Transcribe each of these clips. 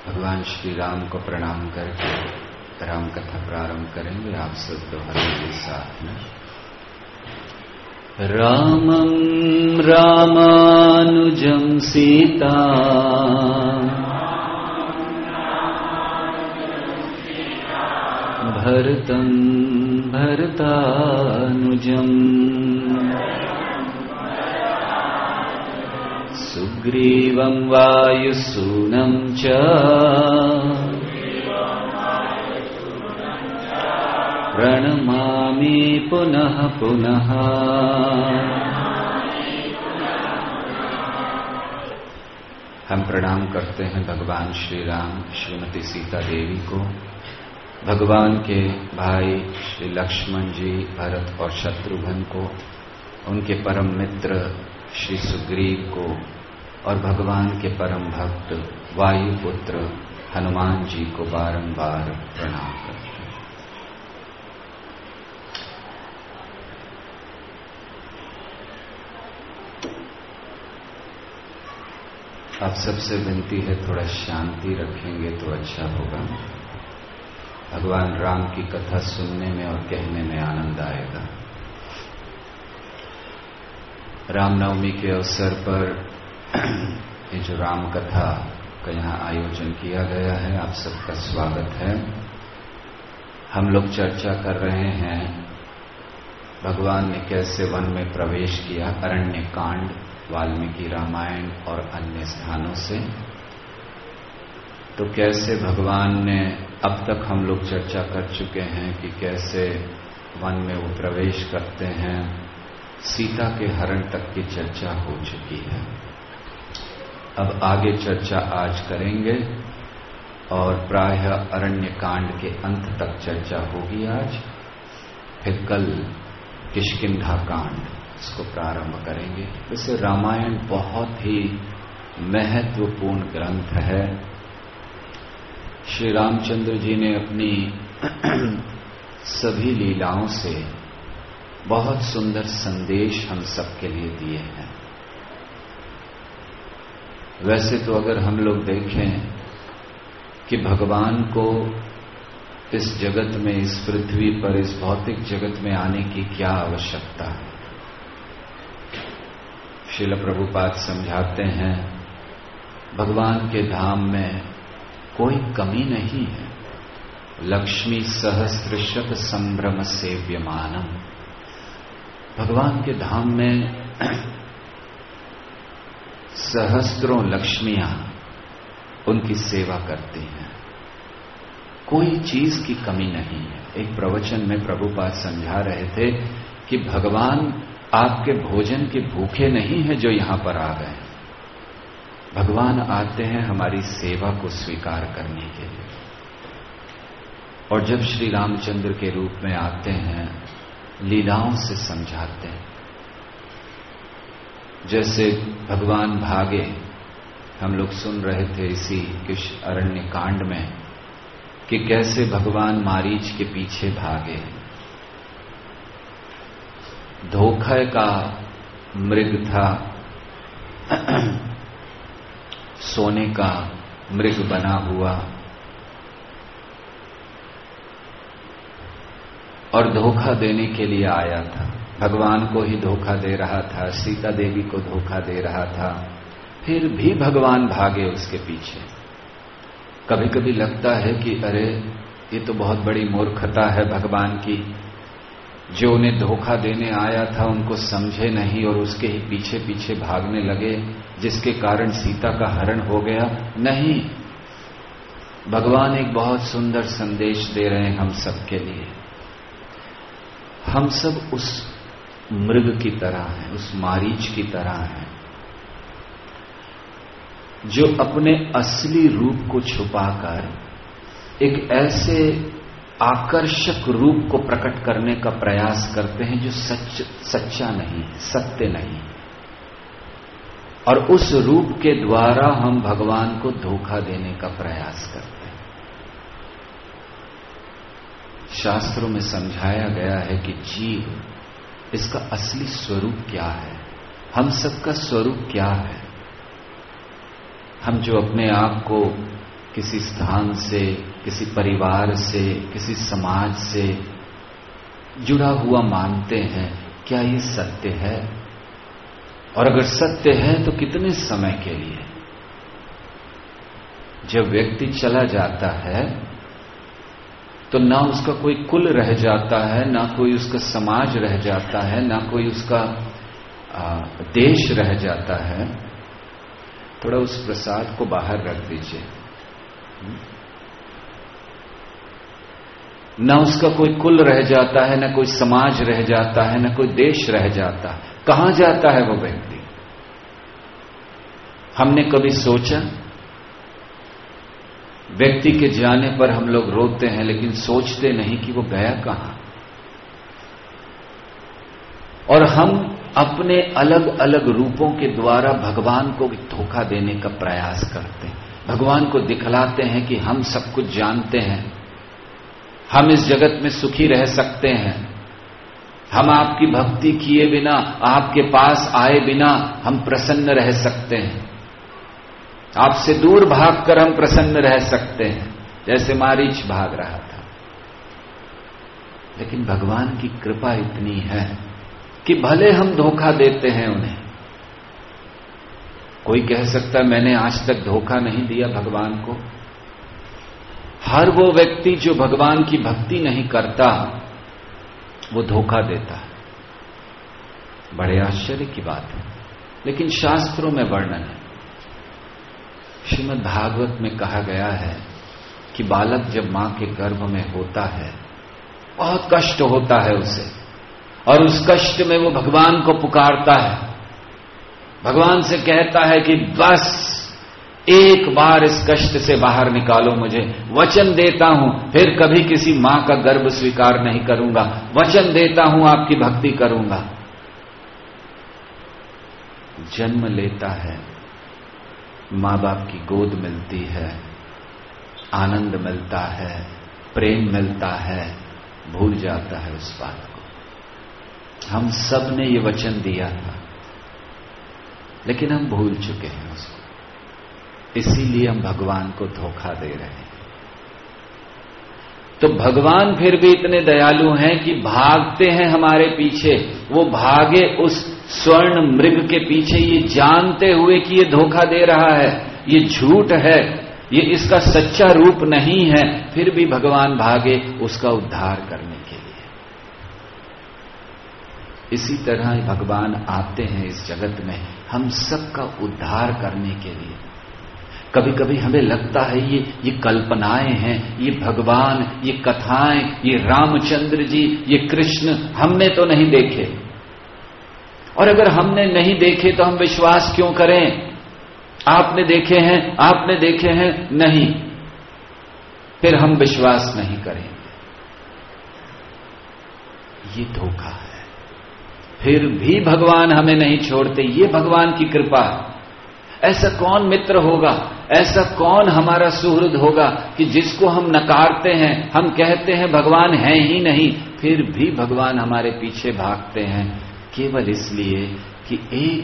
भगवान श्री राम को प्रणाम करके राम कथा प्रारंभ करेंगे। आप सब दोहराएंगे साथ में। रामं रामानुजं सीता भरतं भरतानुजम् सुग्रीवं वायुसूनं च प्रणमामि पुनः पुनः। हम प्रणाम करते हैं भगवान श्री राम, श्रीमती सीता देवी को, भगवान के भाई श्री लक्ष्मण जी, भरत और शत्रुघ्न को, उनके परम मित्र श्री सुग्रीव को और भगवान के परम भक्त वायुपुत्र हनुमान जी को बारंबार प्रणाम करते हैं। आप सबसे विनती है थोड़ा शांति रखेंगे तो अच्छा होगा। भगवान राम की कथा सुनने में और कहने में आनंद आएगा। रामनवमी के अवसर पर ये जो राम कथा का यहाँ आयोजन किया गया है, आप सबका स्वागत है। हम लोग चर्चा कर रहे हैं भगवान ने कैसे वन में प्रवेश किया, अरण्य कांड, वाल्मीकि रामायण और अन्य स्थानों से। तो कैसे भगवान ने, अब तक हम लोग चर्चा कर चुके हैं कि कैसे वन में वो प्रवेश करते हैं, सीता के हरण तक की चर्चा हो चुकी है। अब आगे चर्चा आज करेंगे और प्रायः अरण्य कांड के अंत तक चर्चा होगी आज। फिर कल किष्किंधा कांड, इसको प्रारंभ करेंगे। वैसे रामायण बहुत ही महत्वपूर्ण ग्रंथ है। श्री रामचंद्र जी ने अपनी सभी लीलाओं से बहुत सुंदर संदेश हम सबके लिए दिए हैं। वैसे तो अगर हम लोग देखें कि भगवान को इस जगत में, इस पृथ्वी पर, इस भौतिक जगत में आने की क्या आवश्यकता है, श्रील प्रभुपाद समझाते हैं भगवान के धाम में कोई कमी नहीं है। लक्ष्मी सहस्रशत संभ्रम सेव्यमानम। भगवान के धाम में सहस्त्रों लक्ष्मियां उनकी सेवा करती हैं, कोई चीज की कमी नहीं है। एक प्रवचन में प्रभुपाद समझा रहे थे कि भगवान आपके भोजन के भूखे नहीं है जो यहां पर आ गए। भगवान आते हैं हमारी सेवा को स्वीकार करने के लिए। और जब श्री रामचंद्र के रूप में आते हैं, लीलाओं से समझाते हैं। जैसे भगवान भागे, हम लोग सुन रहे थे इसी किश अरण्य कांड में कि कैसे भगवान मारीच के पीछे भागे। धोखे का मृग था, सोने का मृग बना हुआ, और धोखा देने के लिए आया था। भगवान को ही धोखा दे रहा था, सीता देवी को धोखा दे रहा था, फिर भी भगवान भागे उसके पीछे। कभी कभी लगता है कि अरे ये तो बहुत बड़ी मूर्खता है भगवान की, जो उन्हें धोखा देने आया था उनको समझे नहीं और उसके ही पीछे पीछे भागने लगे, जिसके कारण सीता का हरण हो गया। नहीं, भगवान एक बहुत सुंदर संदेश दे रहे हैं हम सबके लिए। हम सब उस मृग की तरह हैं, उस मारीच की तरह हैं, जो अपने असली रूप को छुपाकर एक ऐसे आकर्षक रूप को प्रकट करने का प्रयास करते हैं जो सच्चा नहीं है, सत्य नहीं है। और उस रूप के द्वारा हम भगवान को धोखा देने का प्रयास करते हैं। शास्त्रों में समझाया गया है कि जीव, इसका असली स्वरूप क्या है, हम सबका स्वरूप क्या है। हम जो अपने आप को किसी स्थान से, किसी परिवार से, किसी समाज से जुड़ा हुआ मानते हैं, क्या ये सत्य है? और अगर सत्य है तो कितने समय के लिए? जब व्यक्ति चला जाता है तो ना उसका कोई कुल रह जाता है, ना कोई उसका समाज रह जाता है, ना कोई उसका देश रह जाता है। थोड़ा उस प्रसाद को बाहर रख दीजिए। ना उसका कोई कुल रह जाता है, ना कोई समाज रह जाता है, ना कोई देश रह जाता है। कहां जाता है वो व्यक्ति? हमने कभी सोचा? व्यक्ति के जाने पर हम लोग रोते हैं, लेकिन सोचते नहीं कि वो गया कहां। और हम अपने अलग अलग रूपों के द्वारा भगवान को धोखा देने का प्रयास करते हैं। भगवान को दिखलाते हैं कि हम सब कुछ जानते हैं, हम इस जगत में सुखी रह सकते हैं, हम आपकी भक्ति किए बिना, आपके पास आए बिना हम प्रसन्न रह सकते हैं, आपसे दूर भागकर हम प्रसन्न रह सकते हैं, जैसे मारीच भाग रहा था। लेकिन भगवान की कृपा इतनी है कि भले हम धोखा देते हैं उन्हें। कोई कह सकता है मैंने आज तक धोखा नहीं दिया भगवान को। हर वो व्यक्ति जो भगवान की भक्ति नहीं करता वो धोखा देता है। बड़े आश्चर्य की बात है, लेकिन शास्त्रों में वर्णन है। श्रीमद् भागवत में कहा गया है कि बालक जब मां के गर्भ में होता है बहुत कष्ट होता है उसे, और उस कष्ट में वो भगवान को पुकारता है, भगवान से कहता है कि बस एक बार इस कष्ट से बाहर निकालो मुझे, वचन देता हूं फिर कभी किसी मां का गर्भ स्वीकार नहीं करूंगा, वचन देता हूं आपकी भक्ति करूंगा। जन्म लेता है, मां बाप की गोद मिलती है, आनंद मिलता है, प्रेम मिलता है, भूल जाता है उस बात को। हम सब ने ये वचन दिया था, लेकिन हम भूल चुके हैं उसको, इसीलिए हम भगवान को धोखा दे रहे हैं। तो भगवान फिर भी इतने दयालु हैं कि भागते हैं हमारे पीछे। वो भागे उस स्वर्ण मृग के पीछे, ये जानते हुए कि ये धोखा दे रहा है, ये झूठ है, ये इसका सच्चा रूप नहीं है, फिर भी भगवान भागे उसका उद्धार करने के लिए। इसी तरह भगवान आते हैं इस जगत में हम सबका उद्धार करने के लिए। कभी कभी हमें लगता है ये कल्पनाएं हैं, ये भगवान, ये कथाएं, ये रामचंद्र जी, ये कृष्ण हमने तो नहीं देखे। और अगर हमने नहीं देखे तो हम विश्वास क्यों करें? आपने देखे हैं, आपने देखे हैं, नहीं, फिर हम विश्वास नहीं करेंगे। ये धोखा है। फिर भी भगवान हमें नहीं छोड़ते, ये भगवान की कृपा है। ऐसा कौन मित्र होगा, ऐसा कौन हमारा सुहृद होगा कि जिसको हम नकारते हैं, हम कहते हैं भगवान है ही नहीं, फिर भी भगवान हमारे पीछे भागते हैं, केवल इसलिए कि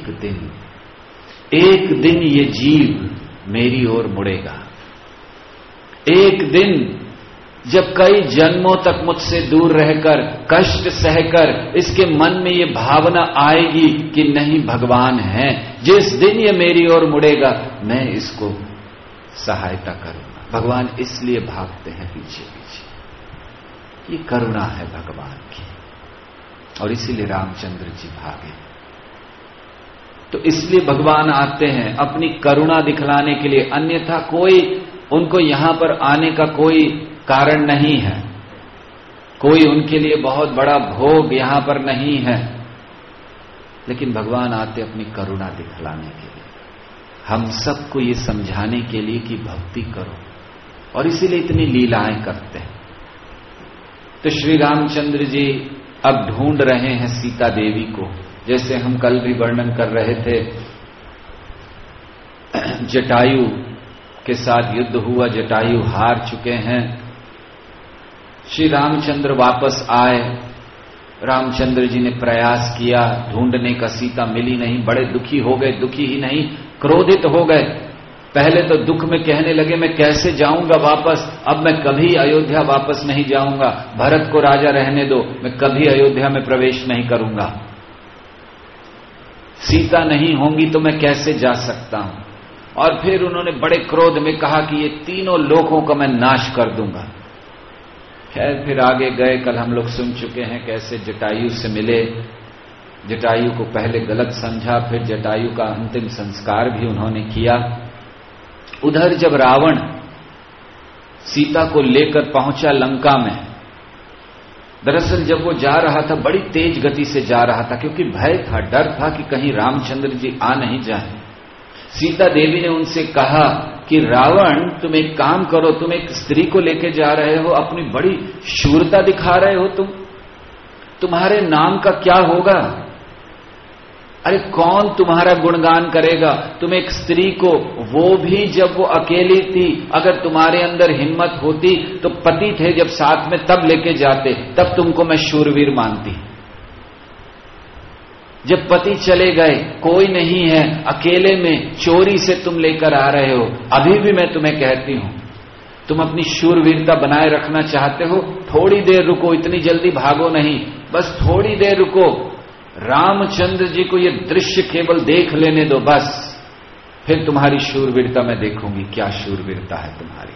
एक दिन ये जीव मेरी ओर मुड़ेगा। एक दिन जब कई जन्मों तक मुझसे दूर रहकर, कष्ट सहकर इसके मन में ये भावना आएगी कि नहीं भगवान है, जिस दिन ये मेरी ओर मुड़ेगा मैं इसको सहायता करूंगा। भगवान इसलिए भागते हैं पीछे पीछे, ये करुणा है भगवान की, और इसीलिए रामचंद्र जी भागे। तो इसलिए भगवान आते हैं अपनी करुणा दिखलाने के लिए, अन्यथा कोई उनको यहां पर आने का कोई कारण नहीं है, कोई उनके लिए बहुत बड़ा भोग यहां पर नहीं है। लेकिन भगवान आते अपनी करुणा दिखलाने के लिए, हम सबको ये समझाने के लिए कि भक्ति करो, और इसीलिए इतनी लीलाएं करते हैं। तो श्री रामचंद्र जी अब ढूंढ रहे हैं सीता देवी को, जैसे हम कल भी वर्णन कर रहे थे। जटायु के साथ युद्ध हुआ, जटायु हार चुके हैं। श्री रामचंद्र वापस आए, रामचंद्र जी ने प्रयास किया ढूंढने का, सीता मिली नहीं, बड़े दुखी हो गए, दुखी ही नहीं क्रोधित हो गए। पहले तो दुख में कहने लगे मैं कैसे जाऊंगा वापस, अब मैं कभी अयोध्या वापस नहीं जाऊंगा, भरत को राजा रहने दो, मैं कभी अयोध्या में प्रवेश नहीं करूंगा, सीता नहीं होंगी तो मैं कैसे जा सकता हूं। और फिर उन्होंने बड़े क्रोध में कहा कि ये तीनों लोगों का मैं नाश कर दूंगा। खैर फिर आगे गए, कल हम लोग सुन चुके हैं कैसे जटायु से मिले, जटायु को पहले गलत समझा, फिर जटायु का अंतिम संस्कार भी उन्होंने किया। उधर जब रावण सीता को लेकर पहुंचा लंका में, दरअसल जब वो जा रहा था बड़ी तेज गति से जा रहा था, क्योंकि भय था, डर था कि कहीं रामचंद्र जी आ नहीं जाए। सीता देवी ने उनसे कहा कि रावण तुम एक काम करो, तुम एक स्त्री को लेके जा रहे हो, अपनी बड़ी शूरता दिखा रहे हो, तुम्हारे नाम का क्या होगा? अरे कौन तुम्हारा गुणगान करेगा? तुम एक स्त्री को, वो भी जब वो अकेली थी, अगर तुम्हारे अंदर हिम्मत होती तो पति थे जब साथ में तब लेके जाते, तब तुमको मैं शूरवीर मानती। जब पति चले गए, कोई नहीं है, अकेले में चोरी से तुम लेकर आ रहे हो, अभी भी मैं तुम्हें कहती हूं तुम अपनी शूरवीरता बनाए रखना चाहते हो, थोड़ी देर रुको, इतनी जल्दी भागो नहीं, बस थोड़ी देर रुको, रामचंद्र जी को ये दृश्य केवल देख लेने दो, बस फिर तुम्हारी शूरवीरता मैं देखूंगी, क्या शूरवीरता है तुम्हारी।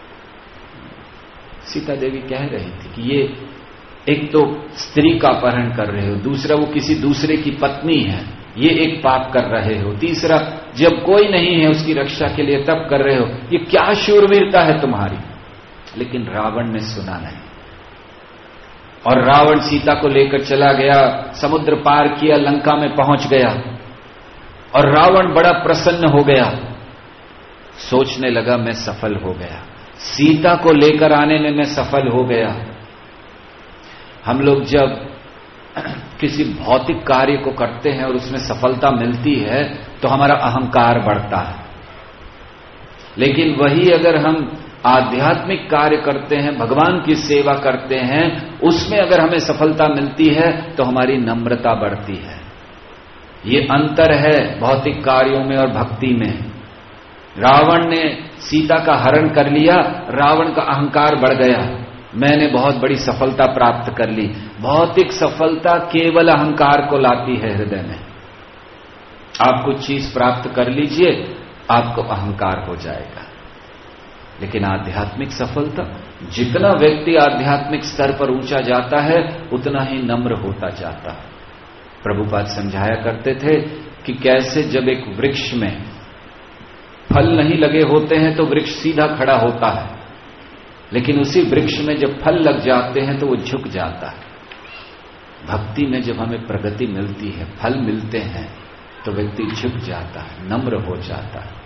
सीता देवी कह रही थी कि ये एक तो स्त्री का अपहरण कर रहे हो, दूसरा वो किसी दूसरे की पत्नी है, ये एक पाप कर रहे हो, तीसरा जब कोई नहीं है उसकी रक्षा के लिए तब कर रहे हो, ये क्या शूरवीरता है तुम्हारी। लेकिन रावण ने सुना नहीं, और रावण सीता को लेकर चला गया, समुद्र पार किया, लंका में पहुंच गया, और रावण बड़ा प्रसन्न हो गया, सोचने लगा मैं सफल हो गया, सीता को लेकर आने में मैं सफल हो गया। हम लोग जब किसी भौतिक कार्य को करते हैं और उसमें सफलता मिलती है तो हमारा अहंकार बढ़ता है, लेकिन वही अगर हम आध्यात्मिक कार्य करते हैं, भगवान की सेवा करते हैं, उसमें अगर हमें सफलता मिलती है तो हमारी नम्रता बढ़ती है। ये अंतर है भौतिक कार्यों में और भक्ति में। रावण ने सीता का हरण कर लिया, रावण का अहंकार बढ़ गया, मैंने बहुत बड़ी सफलता प्राप्त कर ली। भौतिक सफलता केवल अहंकार को लाती है हृदय में। आप कुछ चीज प्राप्त कर लीजिए, आपको अहंकार हो जाएगा। लेकिन आध्यात्मिक सफलता, जितना व्यक्ति आध्यात्मिक स्तर पर ऊंचा जाता है उतना ही नम्र होता जाता है। प्रभुपाद समझाया करते थे कि कैसे जब एक वृक्ष में फल नहीं लगे होते हैं तो वृक्ष सीधा खड़ा होता है, लेकिन उसी वृक्ष में जब फल लग जाते हैं तो वो झुक जाता है। भक्ति में जब हमें प्रगति मिलती है, फल मिलते हैं, तो व्यक्ति झुक जाता है, नम्र हो जाता है।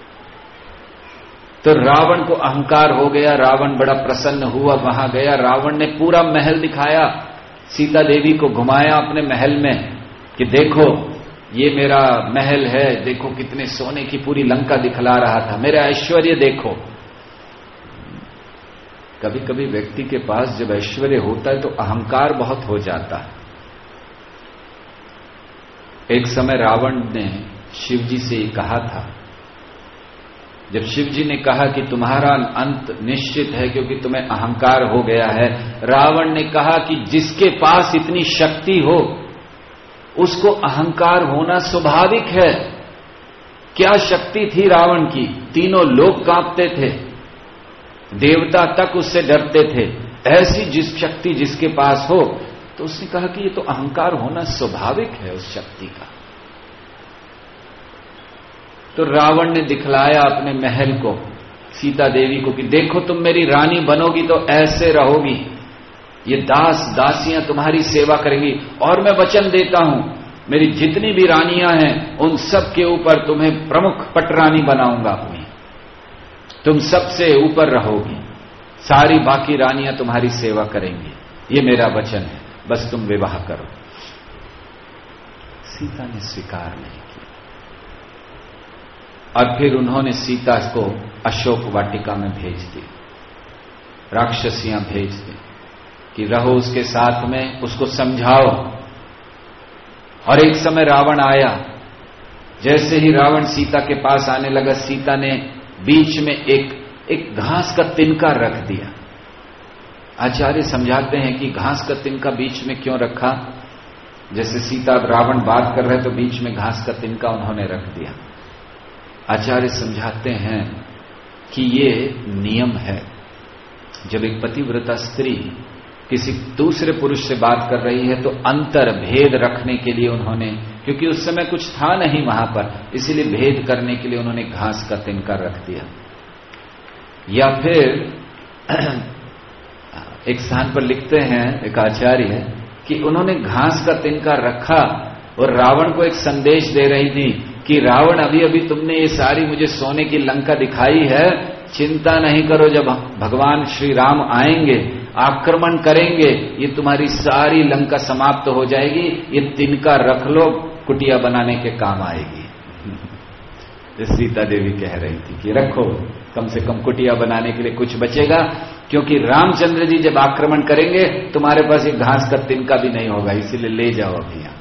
तो रावण को अहंकार हो गया, रावण बड़ा प्रसन्न हुआ, वहां गया, रावण ने पूरा महल दिखाया, सीता देवी को घुमाया अपने महल में कि देखो ये मेरा महल है, देखो कितने सोने की पूरी लंका दिखला रहा था, मेरा ऐश्वर्य देखो। कभी कभी व्यक्ति के पास जब ऐश्वर्य होता है तो अहंकार बहुत हो जाता है। एक समय रावण ने शिव जी से कहा था, जब शिव जी ने कहा कि तुम्हारा अंत निश्चित है क्योंकि तुम्हें अहंकार हो गया है, रावण ने कहा कि जिसके पास इतनी शक्ति हो उसको अहंकार होना स्वाभाविक है। क्या शक्ति थी रावण की, तीनों लोग कांपते थे, देवता तक उससे डरते थे। ऐसी जिस शक्ति जिसके पास हो, तो उसने कहा कि ये तो अहंकार होना स्वाभाविक है उस शक्ति का। तो रावण ने दिखलाया अपने महल को सीता देवी को कि देखो तुम मेरी रानी बनोगी तो ऐसे रहोगी, ये दास दासियां तुम्हारी सेवा करेंगी, और मैं वचन देता हूं मेरी जितनी भी रानियां हैं उन सब के ऊपर तुम्हें प्रमुख पटरानी बनाऊंगा अपनी, तुम सबसे ऊपर रहोगी, सारी बाकी रानियां तुम्हारी सेवा करेंगी, ये मेरा वचन है, बस तुम विवाह करो। सीता ने स्वीकार नहीं किया, और फिर उन्होंने सीता को अशोक वाटिका में भेज दी, राक्षसियां भेज दी कि रहो उसके साथ में, उसको समझाओ। और एक समय रावण आया, जैसे ही रावण सीता के पास आने लगा, सीता ने बीच में एक घास का तिनका रख दिया। आचार्य समझाते हैं कि घास का तिनका बीच में क्यों रखा। जैसे सीता रावण बात कर रहे तो बीच में घास का तिनका उन्होंने रख दिया। आचार्य समझाते हैं कि ये नियम है। जब एक पतिव्रता स्त्री किसी दूसरे पुरुष से बात कर रही है तो अंतर भेद रखने के लिए उन्होंने, क्योंकि उस समय कुछ था नहीं वहां पर, इसीलिए भेद करने के लिए उन्होंने घास का तिनका रख दिया। या फिर एक स्थान पर लिखते हैं एक आचार्य कि उन्होंने घास का तिनका रखा और रावण को एक संदेश दे रही थी कि रावण, अभी अभी तुमने ये सारी मुझे सोने की लंका दिखाई है, चिंता नहीं करो, जब भगवान श्री राम आएंगे, आक्रमण करेंगे, ये तुम्हारी सारी लंका समाप्त हो जाएगी, ये तिनका रख लो, कुटिया बनाने के काम आएगी। सीता देवी कह रही थी कि रखो, कम से कम कुटिया बनाने के लिए कुछ बचेगा, क्योंकि रामचंद्र जी जब आक्रमण करेंगे तुम्हारे पास एक घास का तिनका भी नहीं होगा, इसीलिए ले जाओ अभी यहां।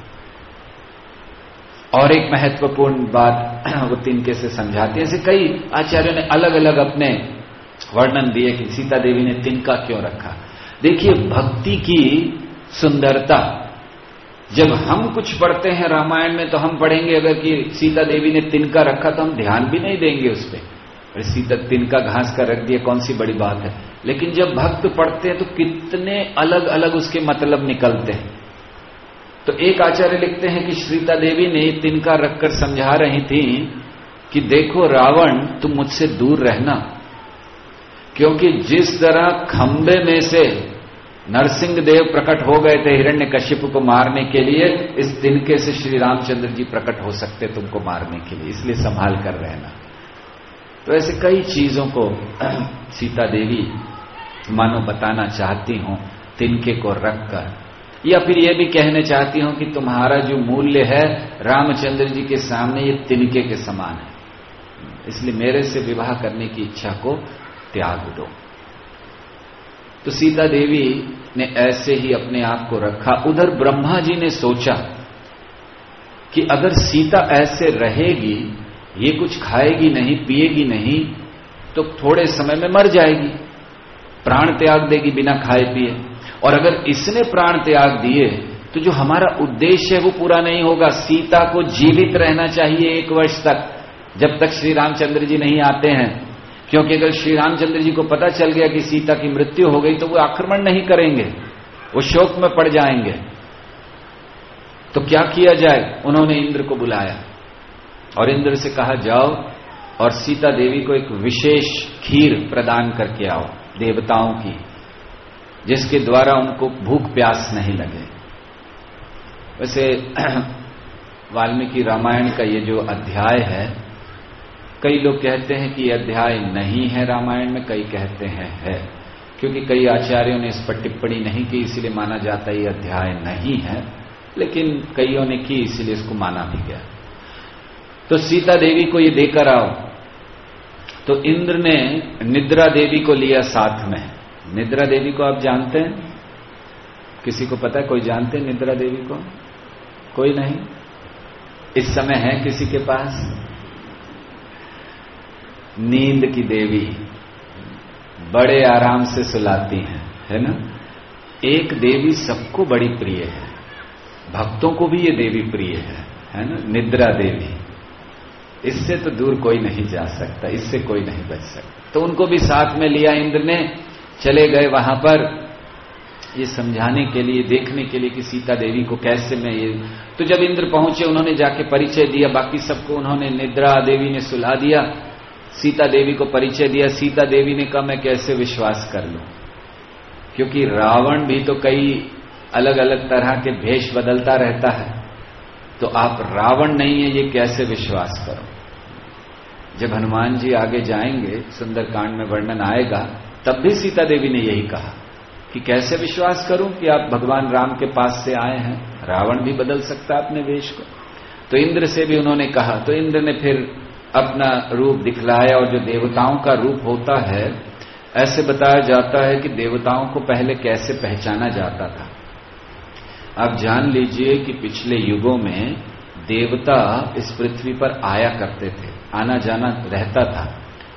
और एक महत्वपूर्ण बात वो तिनके से समझाती है। ऐसे कई आचार्यों ने अलग अलग अपने वर्णन दिए कि सीता देवी ने तिनका क्यों रखा। देखिए भक्ति की सुंदरता, जब हम कुछ पढ़ते हैं रामायण में तो हम पढ़ेंगे अगर कि सीता देवी ने तिनका रखा तो हम ध्यान भी नहीं देंगे उस पर। सीता तिनका घास का रख दिया, कौन सी बड़ी बात है। लेकिन जब भक्त पढ़ते हैं तो कितने अलग अलग उसके मतलब निकलते हैं। तो एक आचार्य लिखते हैं कि सीता देवी ने तिनका रखकर समझा रही थी कि देखो रावण, तुम मुझसे दूर रहना, क्योंकि जिस तरह खंबे में से नरसिंह देव प्रकट हो गए थे हिरण्यकशिपु को मारने के लिए, इस तिनके से श्री रामचंद्र जी प्रकट हो सकते तुमको मारने के लिए, इसलिए संभाल कर रहना। तो ऐसे कई चीजों को सीता देवी मानो बताना चाहती हूं तिनके को रखकर, या फिर यह भी कहने चाहती हूं कि तुम्हारा जो मूल्य है रामचंद्र जी के सामने ये तिनके के समान है, इसलिए मेरे से विवाह करने की इच्छा को त्याग दो। तो सीता देवी ने ऐसे ही अपने आप को रखा। उधर ब्रह्मा जी ने सोचा कि अगर सीता ऐसे रहेगी, ये कुछ खाएगी नहीं पिएगी नहीं, तो थोड़े समय में मर जाएगी, प्राण त्याग देगी बिना खाए पिए। और अगर इसने प्राण त्याग दिए तो जो हमारा उद्देश्य है वो पूरा नहीं होगा। सीता को जीवित रहना चाहिए 1 वर्ष तक, जब तक श्री रामचंद्र जी नहीं आते हैं, क्योंकि अगर श्री रामचंद्र जी को पता चल गया कि सीता की मृत्यु हो गई तो वो आक्रमण नहीं करेंगे, वो शोक में पड़ जाएंगे। तो क्या किया जाए, उन्होंने इंद्र को बुलाया और इंद्र से कहा जाओ और सीता देवी को एक विशेष खीर प्रदान करके आओ देवताओं की, जिसके द्वारा उनको भूख प्यास नहीं लगे। वैसे वाल्मीकि रामायण का ये जो अध्याय है, कई लोग कहते हैं कि यह अध्याय नहीं है रामायण में, कई कहते हैं है, क्योंकि कई आचार्यों ने इस पर टिप्पणी नहीं की, इसीलिए माना जाता है यह अध्याय नहीं है, लेकिन कईयों ने की इसीलिए इसको माना भी गया। तो सीता देवी को ये देकर आओ। तो इंद्र ने निद्रा देवी को लिया साथ में। निद्रा देवी को आप जानते हैं? किसी को पता है? कोई जानते हैं निद्रा देवी को? कोई नहीं? इस समय है किसी के पास? नींद की देवी, बड़े आराम से सुलाती हैं, है ना। एक देवी सबको बड़ी प्रिय है, भक्तों को भी ये देवी प्रिय है ना, निद्रा देवी। इससे तो दूर कोई नहीं जा सकता, इससे कोई नहीं बच सकता। तो उनको भी साथ में लिया इंद्र ने, चले गए वहां पर ये समझाने के लिए, देखने के लिए कि सीता देवी को कैसे मैं ये। तो जब इंद्र पहुंचे उन्होंने जाके परिचय दिया, बाकी सबको उन्होंने, निद्रा देवी ने सुला दिया, सीता देवी को परिचय दिया। सीता देवी ने कहा मैं कैसे विश्वास कर लूं, क्योंकि रावण भी तो कई अलग अलग तरह के भेष बदलता रहता है, तो आप रावण नहीं है ये कैसे विश्वास करो। जब हनुमान जी आगे जाएंगे, सुंदरकांड में वर्णन आएगा, तब भी सीता देवी ने यही कहा कि कैसे विश्वास करूं कि आप भगवान राम के पास से आए हैं, रावण भी बदल सकता है अपने वेश को। तो इंद्र से भी उन्होंने कहा। तो इंद्र ने फिर अपना रूप दिखलाया, और जो देवताओं का रूप होता है, ऐसे बताया जाता है कि देवताओं को पहले कैसे पहचाना जाता था। आप जान लीजिए कि पिछले युगों में देवता इस पृथ्वी पर आया करते थे, आना जाना रहता था।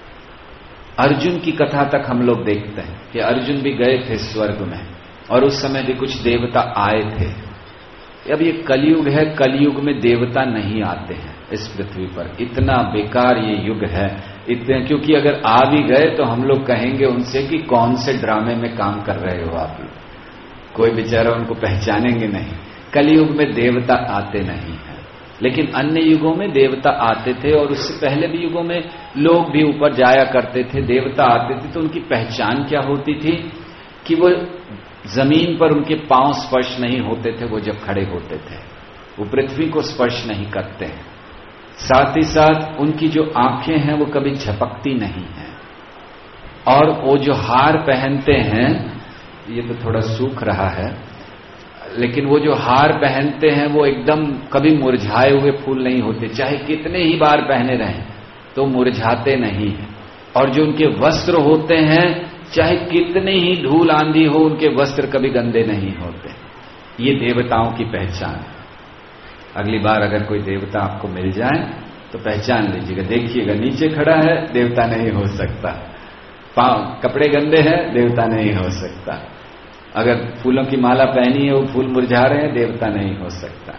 अर्जुन की कथा तक हम लोग देखते हैं कि अर्जुन भी गए थे स्वर्ग में, और उस समय भी कुछ देवता आए थे। अब ये कलयुग है, कलयुग में देवता नहीं आते हैं इस पृथ्वी पर। इतना बेकार ये युग है, इतने, क्योंकि अगर आ भी गए तो हम लोग कहेंगे उनसे कि कौन से ड्रामे में काम कर रहे हो आप लोग, कोई बेचारा उनको पहचानेंगे नहीं। कलयुग में देवता आते नहीं हैं, लेकिन अन्य युगों में देवता आते थे, और उससे पहले भी युगों में लोग भी ऊपर जाया करते थे, देवता आते थे। तो उनकी पहचान क्या होती थी कि वो जमीन पर उनके पांव स्पर्श नहीं होते थे, वो जब खड़े होते थे वो पृथ्वी को स्पर्श नहीं करते हैं। साथ ही साथ उनकी जो आंखें हैं वो कभी झपकती नहीं हैं, और वो जो हार पहनते हैं, ये तो थोड़ा सूख रहा है, लेकिन वो जो हार पहनते हैं वो एकदम कभी मुरझाए हुए फूल नहीं होते, चाहे कितने ही बार पहने रहें तो मुरझाते नहीं हैं। और जो उनके वस्त्र होते हैं, चाहे कितने ही धूल आंधी हो, उनके वस्त्र कभी गंदे नहीं होते। ये देवताओं की पहचान। अगली बार अगर कोई देवता आपको मिल जाए तो पहचान लीजिएगा, देखिएगा नीचे खड़ा है देवता नहीं हो सकता, पांव कपड़े गंदे हैं देवता नहीं हो सकता, अगर फूलों की माला पहनी है वो फूल मुरझा रहे हैं देवता नहीं हो सकता।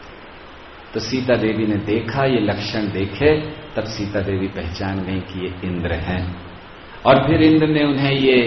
तो सीता देवी ने देखा, ये लक्षण देखे, तब सीता देवी पहचान गई कि ये इंद्र हैं। और फिर इंद्र ने उन्हें ये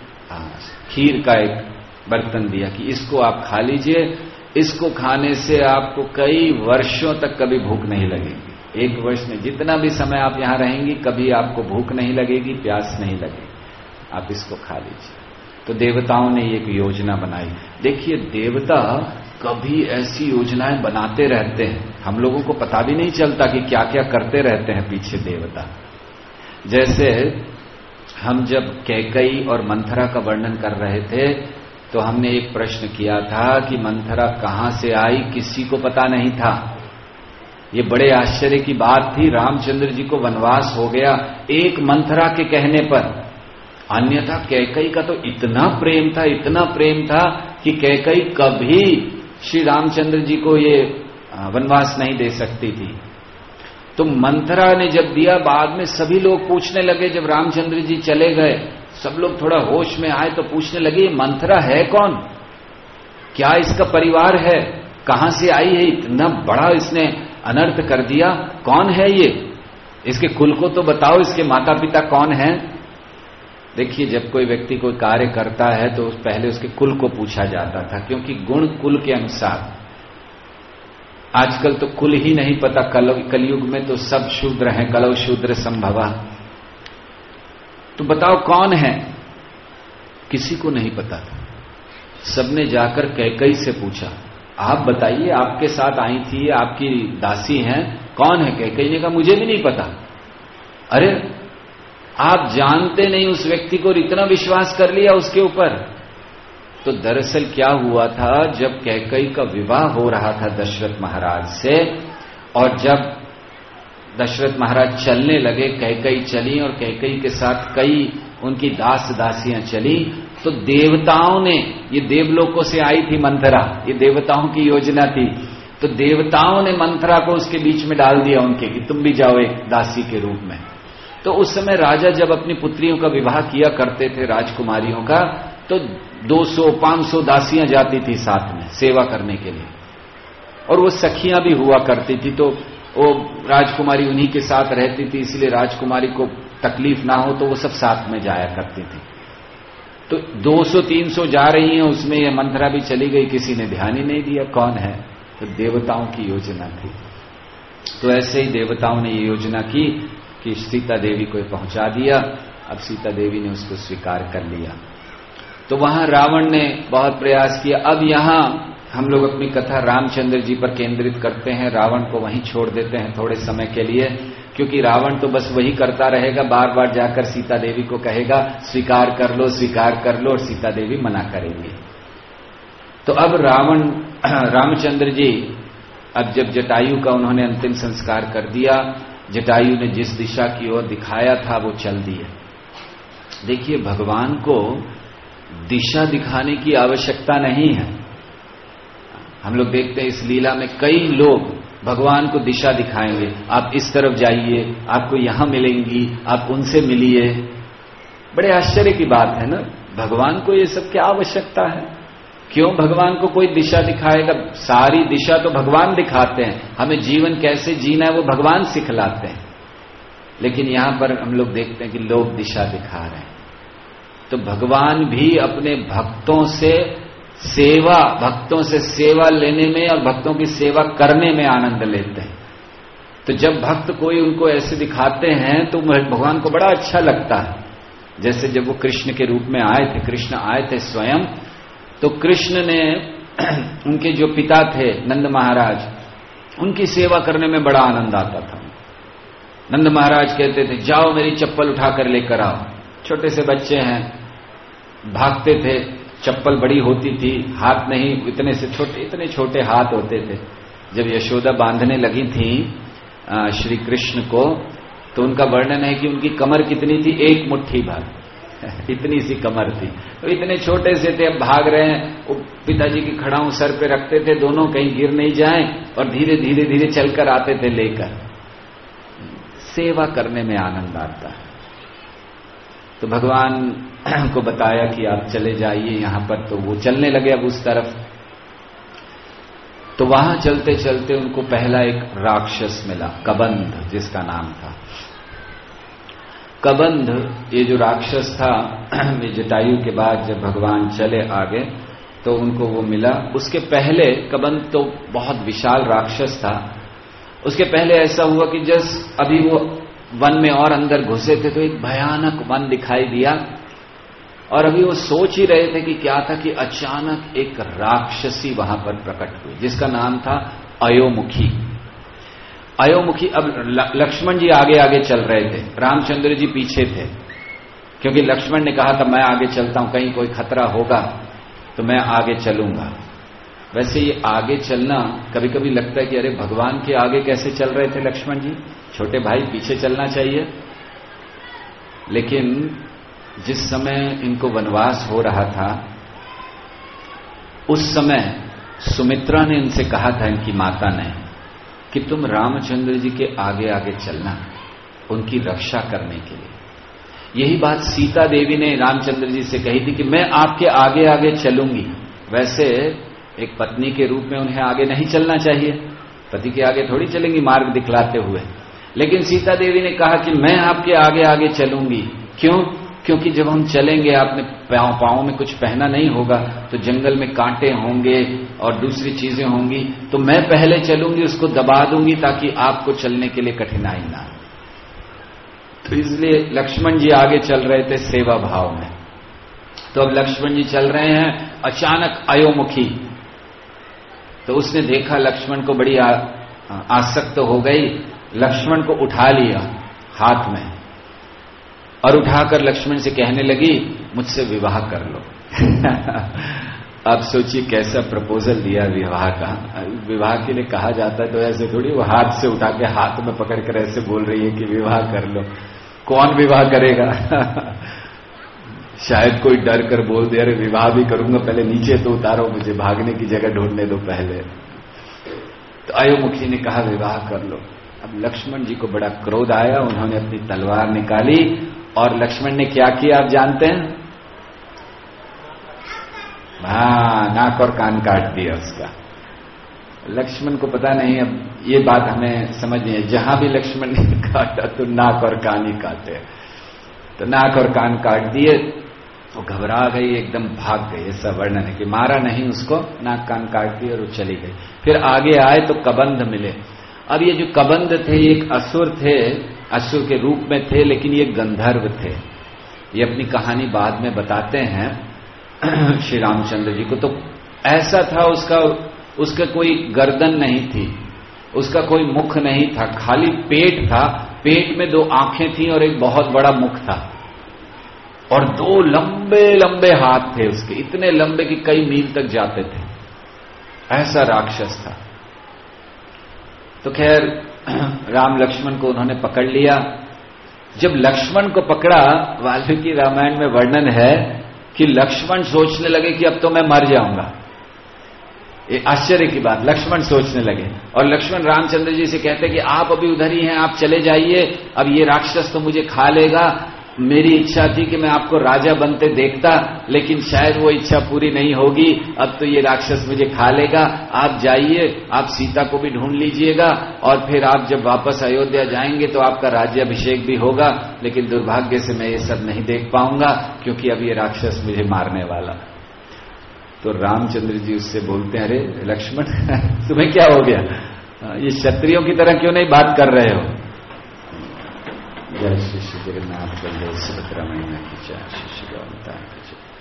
खीर का एक बर्तन दिया कि इसको आप खा लीजिए, इसको खाने से आपको कई वर्षों तक कभी भूख नहीं लगेगी। एक वर्ष में जितना भी समय आप यहां रहेंगी कभी आपको भूख नहीं लगेगी, प्यास नहीं लगेगी, आप इसको खा लीजिए। तो देवताओं ने एक योजना बनाई। देखिए देवता कभी ऐसी योजनाएं बनाते रहते हैं, हम लोगों को पता भी नहीं चलता कि क्या क्या करते रहते हैं पीछे देवता। जैसे हम जब कैकई और मंथरा का वर्णन कर रहे थे तो हमने एक प्रश्न किया था कि मंथरा कहां से आई, किसी को पता नहीं था। ये बड़े आश्चर्य की बात थी, रामचंद्र जी को वनवास हो गया एक मंथरा के कहने पर। अन्यथा कैकई का तो इतना प्रेम था, इतना प्रेम था कि कैकई कभी श्री रामचंद्र जी को ये वनवास नहीं दे सकती थी। तो मंथरा ने जब दिया, बाद में सभी लोग पूछने लगे, जब रामचंद्र जी चले गए सब लोग थोड़ा होश में आए तो पूछने लगे मंथरा है कौन, क्या इसका परिवार है, कहां से आई है, इतना बड़ा इसने अनर्थ कर दिया, कौन है ये, इसके कुल को तो बताओ, इसके माता पिता कौन हैं। देखिए जब कोई व्यक्ति कोई कार्य करता है तो पहले उसके कुल को पूछा जाता था, क्योंकि गुण कुल के अनुसार। आजकल तो कुल ही नहीं पता, कलयुग में तो सब शूद्र हैं, कलौ शूद्र संभवा। तो बताओ कौन है, किसी को नहीं पता था। सबने जाकर कैकई से पूछा, आप बताइए, आपके साथ आई थी, आपकी दासी हैं, कौन है। कैकई ने कहा मुझे भी नहीं पता। अरे आप जानते नहीं उस व्यक्ति को और इतना विश्वास कर लिया उसके ऊपर। तो दरअसल क्या हुआ था, जब कैकई का विवाह हो रहा था दशरथ महाराज से, और जब दशरथ महाराज चलने लगे, कैकई चली और कैकई के साथ कई उनकी दास दासियां चली, तो देवताओं ने, ये देवलोकों से आई थी मंथरा, ये देवताओं की योजना थी, तो देवताओं ने मंथरा को उसके बीच में डाल दिया उनके कि तुम भी जाओ एक दासी के रूप में। तो उस समय राजा जब अपनी पुत्रियों का विवाह किया करते थे, राजकुमारियों का, तो 200-500 दासियां जाती थी साथ में सेवा करने के लिए, और वो सखियां भी हुआ करती थी। तो वो राजकुमारी उन्हीं के साथ रहती थी, इसलिए राजकुमारी को तकलीफ ना हो तो वो सब साथ में जाया करती थी। तो 200-300 जा रही हैं, उसमें ये मंथरा भी चली गई, किसी ने ध्यान ही नहीं दिया कौन है। तो देवताओं की योजना थी। तो ऐसे ही देवताओं ने ये योजना की कि सीता देवी को पहुंचा दिया। अब सीता देवी ने उसको स्वीकार कर लिया। तो वहां रावण ने बहुत प्रयास किया। अब यहां हम लोग अपनी कथा रामचंद्र जी पर केंद्रित करते हैं, रावण को वहीं छोड़ देते हैं थोड़े समय के लिए, क्योंकि रावण तो बस वही करता रहेगा, बार बार जाकर सीता देवी को कहेगा स्वीकार कर लो, स्वीकार कर लो, और सीता देवी मना करेंगी। तो अब रामचंद्र जी अब जब जटायु का उन्होंने अंतिम संस्कार कर दिया, जटायु ने जिस दिशा की ओर दिखाया था वो चल दिए। देखिए भगवान को दिशा दिखाने की आवश्यकता नहीं है। हम लोग देखते हैं इस लीला में कई लोग भगवान को दिशा दिखाएंगे, आप इस तरफ जाइए, आपको यहां मिलेंगी, आप उनसे मिलिए। बड़े आश्चर्य की बात है ना, भगवान को ये सब क्या आवश्यकता है? क्यों भगवान को कोई दिशा दिखाएगा? सारी दिशा तो भगवान दिखाते हैं, हमें जीवन कैसे जीना है वो भगवान सिखलाते हैं। लेकिन यहां पर हम लोग देखते हैं कि लोग दिशा दिखा रहे हैं। तो भगवान भी अपने भक्तों से सेवा लेने में और भक्तों की सेवा करने में आनंद लेते हैं। तो जब भक्त कोई उनको ऐसे दिखाते हैं तो भगवान को बड़ा अच्छा लगता है। जैसे जब वो कृष्ण के रूप में आए थे, कृष्ण आए थे स्वयं, तो कृष्ण ने उनके जो पिता थे नंद महाराज, उनकी सेवा करने में बड़ा आनंद आता था। नंद महाराज कहते थे, जाओ मेरी चप्पल उठाकर लेकर आओ। छोटे से बच्चे हैं, भागते थे, चप्पल बड़ी होती थी, हाथ नहीं, इतने छोटे हाथ होते थे। जब यशोदा बांधने लगी थी श्री कृष्ण को, तो उनका वर्णन है कि उनकी कमर कितनी थी, एक मुट्ठी भर इतनी सी कमर थी। तो इतने छोटे से थे, अब भाग रहे हैं, वो पिताजी की खड़ाऊ सर पे रखते थे, दोनों कहीं गिर नहीं जाएं, और धीरे धीरे धीरे चलकर आते थे लेकर। सेवा करने में आनंद आता है। तो भगवान को बताया कि आप चले जाइए यहां पर, तो वो चलने लगे अब उस तरफ। तो वहां चलते चलते उनको पहला एक राक्षस मिला, कबंध जिसका नाम था। कबंध ये जो राक्षस था, जटायु के बाद जब भगवान चले आगे तो उनको वो मिला। उसके पहले कबंध तो बहुत विशाल राक्षस था। उसके पहले ऐसा हुआ कि जब अभी वो वन में और अंदर घुसे थे तो एक भयानक वन दिखाई दिया, और अभी वो सोच ही रहे थे कि क्या था कि अचानक एक राक्षसी वहां पर प्रकट हुई जिसका नाम था अयोमुखी। अयोमुखी। अब लक्ष्मण जी आगे आगे चल रहे थे, रामचंद्र जी पीछे थे, क्योंकि लक्ष्मण ने कहा था मैं आगे चलता हूं, कहीं कोई खतरा होगा तो मैं आगे चलूंगा। वैसे ये आगे चलना कभी कभी लगता है कि अरे भगवान के आगे कैसे चल रहे थे लक्ष्मण जी, छोटे भाई पीछे चलना चाहिए। लेकिन जिस समय इनको वनवास हो रहा था, उस समय सुमित्रा ने इनसे कहा था, इनकी माता ने, कि तुम रामचंद्र जी के आगे आगे चलना, उनकी रक्षा करने के लिए। यही बात सीता देवी ने रामचंद्र जी से कही थी कि मैं आपके आगे आगे चलूंगी। वैसे एक पत्नी के रूप में उन्हें आगे नहीं चलना चाहिए, पति के आगे थोड़ी चलेंगी मार्ग दिखलाते हुए, लेकिन सीता देवी ने कहा कि मैं आपके आगे आगे चलूंगी। क्यों? क्योंकि जब हम चलेंगे, आपने पांव में कुछ पहना नहीं होगा, तो जंगल में कांटे होंगे और दूसरी चीजें होंगी, तो मैं पहले चलूंगी, उसको दबा दूंगी ताकि आपको चलने के लिए कठिनाई ना हो। तो इसलिए लक्ष्मण जी आगे चल रहे थे सेवा भाव में। तो अब लक्ष्मण जी चल रहे हैं, अचानक अयोमुखी, तो उसने देखा लक्ष्मण को, बड़ी आसक्त हो गई, लक्ष्मण को उठा लिया हाथ में और उठाकर लक्ष्मण से कहने लगी, मुझसे विवाह कर लो। आप सोचिए कैसा प्रपोजल दिया विवाह का। विवाह के लिए कहा जाता है तो ऐसे थोड़ी, वो हाथ से उठा के हाथ में पकड़कर ऐसे बोल रही है कि विवाह कर लो। कौन विवाह करेगा? शायद कोई डर कर बोल दे, अरे विवाह भी करूंगा, पहले नीचे तो उतारो, मुझे भागने की जगह ढूंढने दो पहले। तो अयोमुखी ने कहा विवाह कर लो। अब लक्ष्मण जी को बड़ा क्रोध आया, उन्होंने अपनी तलवार निकाली और लक्ष्मण ने क्या किया आप जानते हैं? हाँ, नाक और कान काट दिया उसका। लक्ष्मण को पता नहीं, अब ये बात हमें समझ नहीं है, जहां भी लक्ष्मण ने काटा तो नाक और कान ही काटे। तो नाक और कान काट दिए, तो घबरा गई, एकदम भाग गई। ऐसा वर्णन है कि मारा नहीं उसको, नाक कान काट दिए और वो चली गई। फिर आगे आए तो कबंध मिले। अब ये जो कबंध थे, एक असुर थे, असुर के रूप में थे, लेकिन ये गंधर्व थे। ये अपनी कहानी बाद में बताते हैं श्री रामचंद्र जी को। तो ऐसा था, उसका कोई गर्दन नहीं थी, उसका कोई मुख नहीं था, खाली पेट था। पेट में 2 आंखें थी और एक बहुत बड़ा मुख था, और 2 लंबे लंबे हाथ थे उसके, इतने लंबे कि कई मील तक जाते थे। ऐसा राक्षस था। तो खैर राम लक्ष्मण को उन्होंने पकड़ लिया। जब लक्ष्मण को पकड़ा, वाल्मीकि रामायण में वर्णन है कि लक्ष्मण सोचने लगे कि अब तो मैं मर जाऊंगा। ये आश्चर्य की बात लक्ष्मण सोचने लगे, और लक्ष्मण रामचंद्र जी से कहते कि आप अभी उधर ही हैं, आप चले जाइए, अब ये राक्षस तो मुझे खा लेगा। मेरी इच्छा थी कि मैं आपको राजा बनते देखता, लेकिन शायद वो इच्छा पूरी नहीं होगी, अब तो ये राक्षस मुझे खा लेगा। आप जाइए, आप सीता को भी ढूंढ लीजिएगा, और फिर आप जब वापस अयोध्या जाएंगे तो आपका राज्याभिषेक भी होगा, लेकिन दुर्भाग्य से मैं ये सब नहीं देख पाऊंगा, क्योंकि अब ये राक्षस मुझे मारने वाला। तो रामचंद्र जी उससे बोलते हैं, अरे लक्ष्मण तुम्हें क्या हो गया, ये क्षत्रियों की तरह क्यों नहीं बात कर रहे हो। जय श्री श्री जगन्नाथ बलदेव सुभद्रा मैया की जय, श्री श्री रामदास की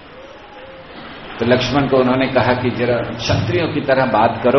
जय। तो लक्ष्मण को उन्होंने कहा कि जरा क्षत्रियों की तरह बात करो,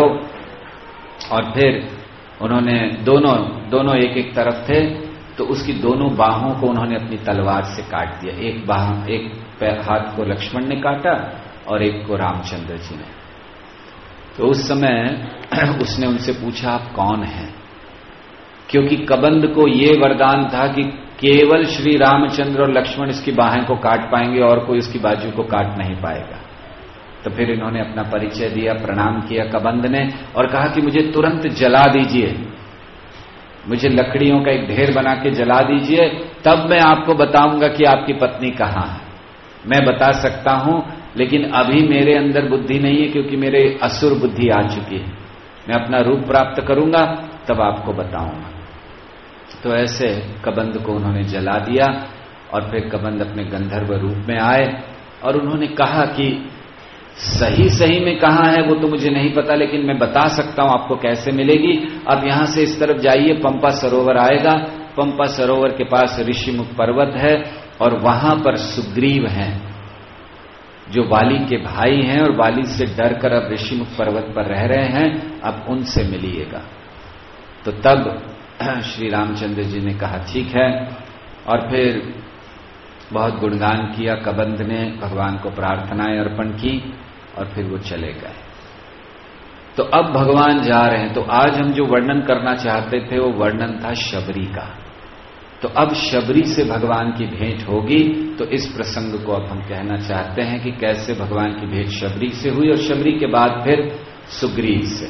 और फिर उन्होंने दोनों एक एक तरफ थे, तो उसकी दोनों बाहों को उन्होंने अपनी तलवार से काट दिया। एक हाथ को लक्ष्मण ने काटा और एक को रामचंद्र जी ने। तो उस समय उसने उनसे पूछा, आप कौन हैं, क्योंकि कबंध को ये वरदान था कि केवल श्री रामचंद्र और लक्ष्मण इसकी बाहें को काट पाएंगे और कोई उसकी बाजू को काट नहीं पाएगा। तो फिर इन्होंने अपना परिचय दिया, प्रणाम किया कबंध ने, और कहा कि मुझे तुरंत जला दीजिए, मुझे लकड़ियों का एक ढेर बना के जला दीजिए, तब मैं आपको बताऊंगा कि आपकी पत्नी कहां है। मैं बता सकता हूं, लेकिन अभी मेरे अंदर बुद्धि नहीं है, क्योंकि मेरे असुर बुद्धि आ चुकी है। मैं अपना रूप प्राप्त करूंगा तब आपको बताऊंगा। तो ऐसे कबंध को उन्होंने जला दिया, और फिर कबंध अपने गंधर्व रूप में आए, और उन्होंने कहा कि सही में कहां है वो तो मुझे नहीं पता, लेकिन मैं बता सकता हूं आपको कैसे मिलेगी। अब यहां से इस तरफ जाइए, पंपा सरोवर आएगा, पंपा सरोवर के पास ऋषिमुख पर्वत है, और वहां पर सुग्रीव हैं जो वाली के भाई हैं, और वाली से डरकर अब ऋषिमुख पर्वत पर रह रहे हैं, अब उनसे मिलिएगा। तो तब श्री रामचंद्र जी ने कहा ठीक है, और फिर बहुत गुणगान किया कबंध ने, भगवान को प्रार्थनाएं अर्पण की, और फिर वो चले गए। तो अब भगवान जा रहे हैं। तो आज हम जो वर्णन करना चाहते थे वो वर्णन था शबरी का। तो अब शबरी से भगवान की भेंट होगी, तो इस प्रसंग को अब हम कहना चाहते हैं कि कैसे भगवान की भेंट शबरी से हुई, और शबरी के बाद फिर सुग्रीव से।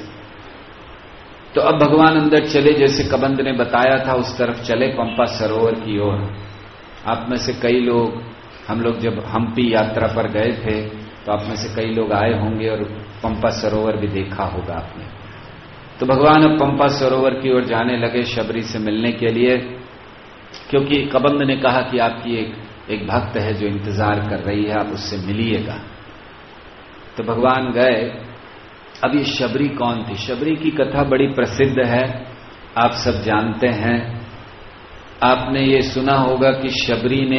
तो अब भगवान अंदर चले, जैसे कबंध ने बताया था उस तरफ चले, पंपा सरोवर की ओर। आप में से कई लोग, हम लोग जब हम्पी यात्रा पर गए थे तो आप में से कई लोग आए होंगे और पंपा सरोवर भी देखा होगा आपने। तो भगवान अब पंपा सरोवर की ओर जाने लगे शबरी से मिलने के लिए, क्योंकि कबंध ने कहा कि आपकी एक भक्त है जो इंतजार कर रही है, आप उससे मिलिएगा। तो भगवान गए। अब ये शबरी कौन थी? शबरी की कथा बड़ी प्रसिद्ध है, आप सब जानते हैं। आपने ये सुना होगा कि शबरी ने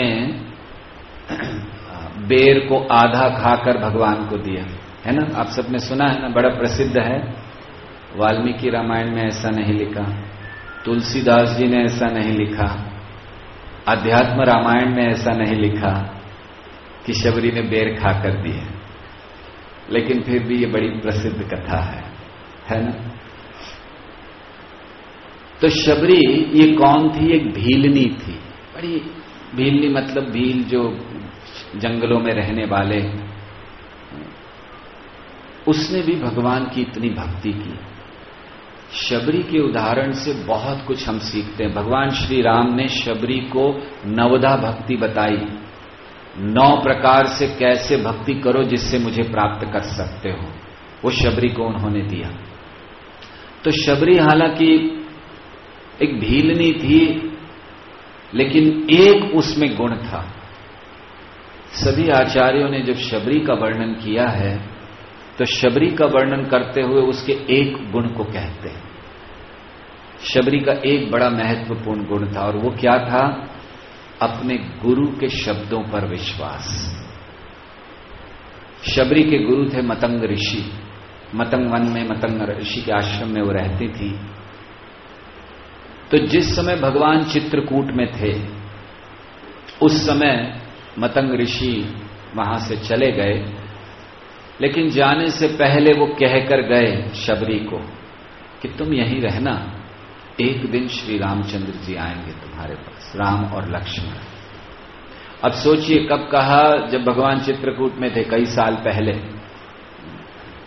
बेर को आधा खाकर भगवान को दिया, है ना? आप सबने सुना है ना, बड़ा प्रसिद्ध है। वाल्मीकि रामायण में ऐसा नहीं लिखा, तुलसीदास जी ने ऐसा नहीं लिखा, अध्यात्म रामायण में ऐसा नहीं लिखा कि शबरी ने बेर खाकर दिए, लेकिन फिर भी ये बड़ी प्रसिद्ध कथा है ना? तो शबरी ये कौन थी? एक भीलनी थी, बड़ी भीलनी मतलब भील जो जंगलों में रहने वाले। उसने भी भगवान की इतनी भक्ति की। शबरी के उदाहरण से बहुत कुछ हम सीखते हैं। भगवान श्री राम ने शबरी को नवधा भक्ति बताई, 9 प्रकार से कैसे भक्ति करो जिससे मुझे प्राप्त कर सकते हो, वो शबरी को उन्होंने दिया। तो शबरी हालांकि एक भीलनी थी, लेकिन एक उसमें गुण था। सभी आचार्यों ने जब शबरी का वर्णन किया है तो शबरी का वर्णन करते हुए उसके एक गुण को कहते हैं। शबरी का एक बड़ा महत्वपूर्ण गुण था, और वो क्या था? अपने गुरु के शब्दों पर विश्वास। शबरी के गुरु थे मतंग ऋषि। मतंग वन में, मतंग ऋषि के आश्रम में वो रहती थी। तो जिस समय भगवान चित्रकूट में थे उस समय मतंग ऋषि वहां से चले गए, लेकिन जाने से पहले वो कहकर गए शबरी को कि तुम यहीं रहना, एक दिन श्री रामचंद्र जी आएंगे तुम्हारे पास, राम और लक्ष्मण। अब सोचिए कब कहा? जब भगवान चित्रकूट में थे, कई साल पहले।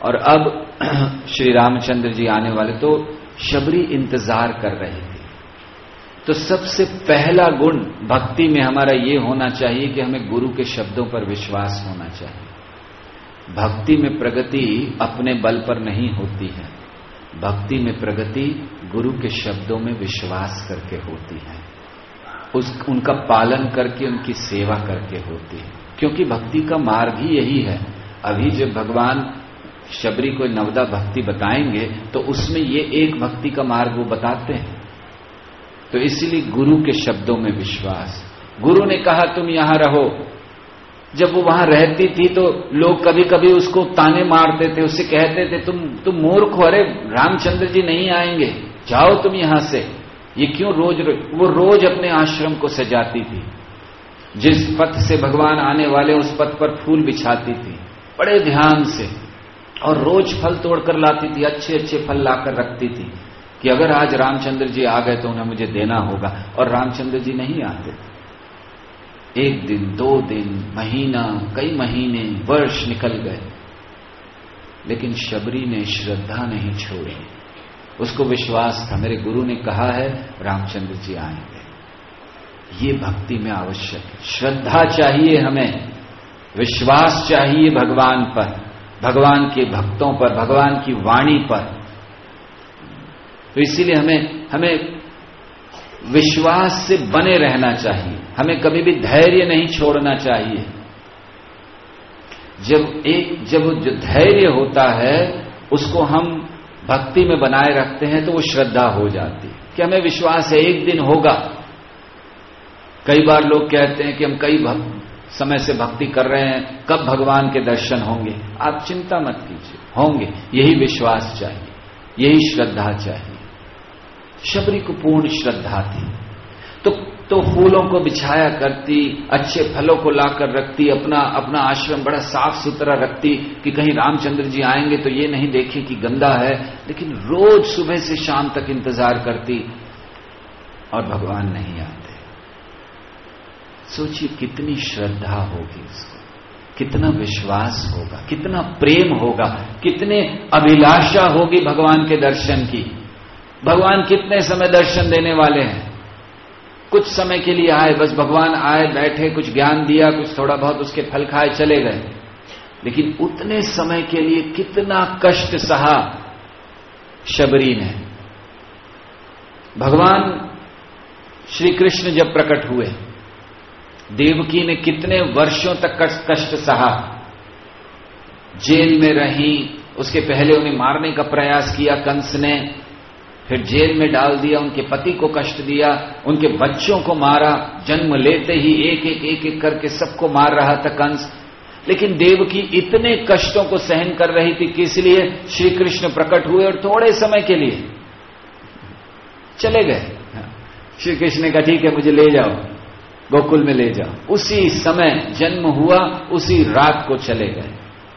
और अब श्री रामचंद्र जी आने वाले, तो शबरी इंतजार कर रहे थे। तो सबसे पहला गुण भक्ति में हमारा ये होना चाहिए कि हमें गुरु के शब्दों पर विश्वास होना चाहिए। भक्ति में प्रगति अपने बल पर नहीं होती है, भक्ति में प्रगति गुरु के शब्दों में विश्वास करके होती है, उनका पालन करके, उनकी सेवा करके होती है। क्योंकि भक्ति का मार्ग ही यही है। अभी जब भगवान शबरी को नवदा भक्ति बताएंगे तो उसमें ये एक भक्ति का मार्ग वो बताते हैं। तो इसीलिए गुरु के शब्दों में विश्वास। गुरु ने कहा तुम यहां रहो। जब वो वहां रहती थी तो लोग कभी कभी उसको ताने मारते थे, उससे कहते थे तुम मूर्ख हो, अरे रामचंद्र जी नहीं आएंगे, जाओ तुम यहां से। ये क्यों वो रोज अपने आश्रम को सजाती थी, जिस पथ से भगवान आने वाले उस पथ पर फूल बिछाती थी बड़े ध्यान से, और रोज फल तोड़कर लाती थी, अच्छे अच्छे फल लाकर रखती थी कि अगर आज रामचंद्र जी आ गए तो उन्हें मुझे देना होगा। और रामचंद्र जी नहीं आते थे। एक दिन, 2 दिन, महीना, कई महीने, वर्ष निकल गए, लेकिन शबरी ने श्रद्धा नहीं छोड़ी। उसको विश्वास था, मेरे गुरु ने कहा है रामचंद्र जी आएंगे। ये भक्ति में आवश्यक है। श्रद्धा चाहिए हमें, विश्वास चाहिए भगवान पर, भगवान के भक्तों पर, भगवान की वाणी पर। तो इसीलिए हमें विश्वास से बने रहना चाहिए, हमें कभी भी धैर्य नहीं छोड़ना चाहिए। जब जो धैर्य होता है उसको हम भक्ति में बनाए रखते हैं तो वो श्रद्धा हो जाती है कि हमें विश्वास है एक दिन होगा। कई बार लोग कहते हैं कि हम कई समय से भक्ति कर रहे हैं, कब भगवान के दर्शन होंगे। आप चिंता मत कीजिए, होंगे। यही विश्वास चाहिए, यही श्रद्धा चाहिए। शबरी को पूर्ण श्रद्धा थी, तो फूलों को बिछाया करती, अच्छे फलों को लाकर रखती, अपना आश्रम बड़ा साफ सुथरा रखती कि कहीं रामचंद्र जी आएंगे तो ये नहीं देखे कि गंदा है। लेकिन रोज सुबह से शाम तक इंतजार करती और भगवान नहीं आते। सोचिए कितनी श्रद्धा होगी उसको, कितना विश्वास होगा, कितना प्रेम होगा, कितने अभिलाषा होगी भगवान के दर्शन की। भगवान कितने समय दर्शन देने वाले हैं। कुछ समय के लिए आए, बस भगवान आए, बैठे, कुछ ज्ञान दिया, कुछ थोड़ा बहुत उसके फल खाए, चले गए। लेकिन उतने समय के लिए कितना कष्ट सहा शबरी ने। भगवान श्री कृष्ण जब प्रकट हुए, देवकी ने कितने वर्षों तक कष्ट सहा, जेल में रही। उसके पहले उन्हें मारने का प्रयास किया कंस ने, फिर जेल में डाल दिया, उनके पति को कष्ट दिया, उनके बच्चों को मारा। जन्म लेते ही एक एक करके सबको मार रहा था कंस। लेकिन देवकी इतने कष्टों को सहन कर रही थी कि इसलिए श्री कृष्ण प्रकट हुए और थोड़े समय के लिए चले गए। श्री कृष्ण ने कहा ठीक है मुझे ले जाओ, गोकुल में ले जाओ। उसी समय जन्म हुआ, उसी रात को चले गए।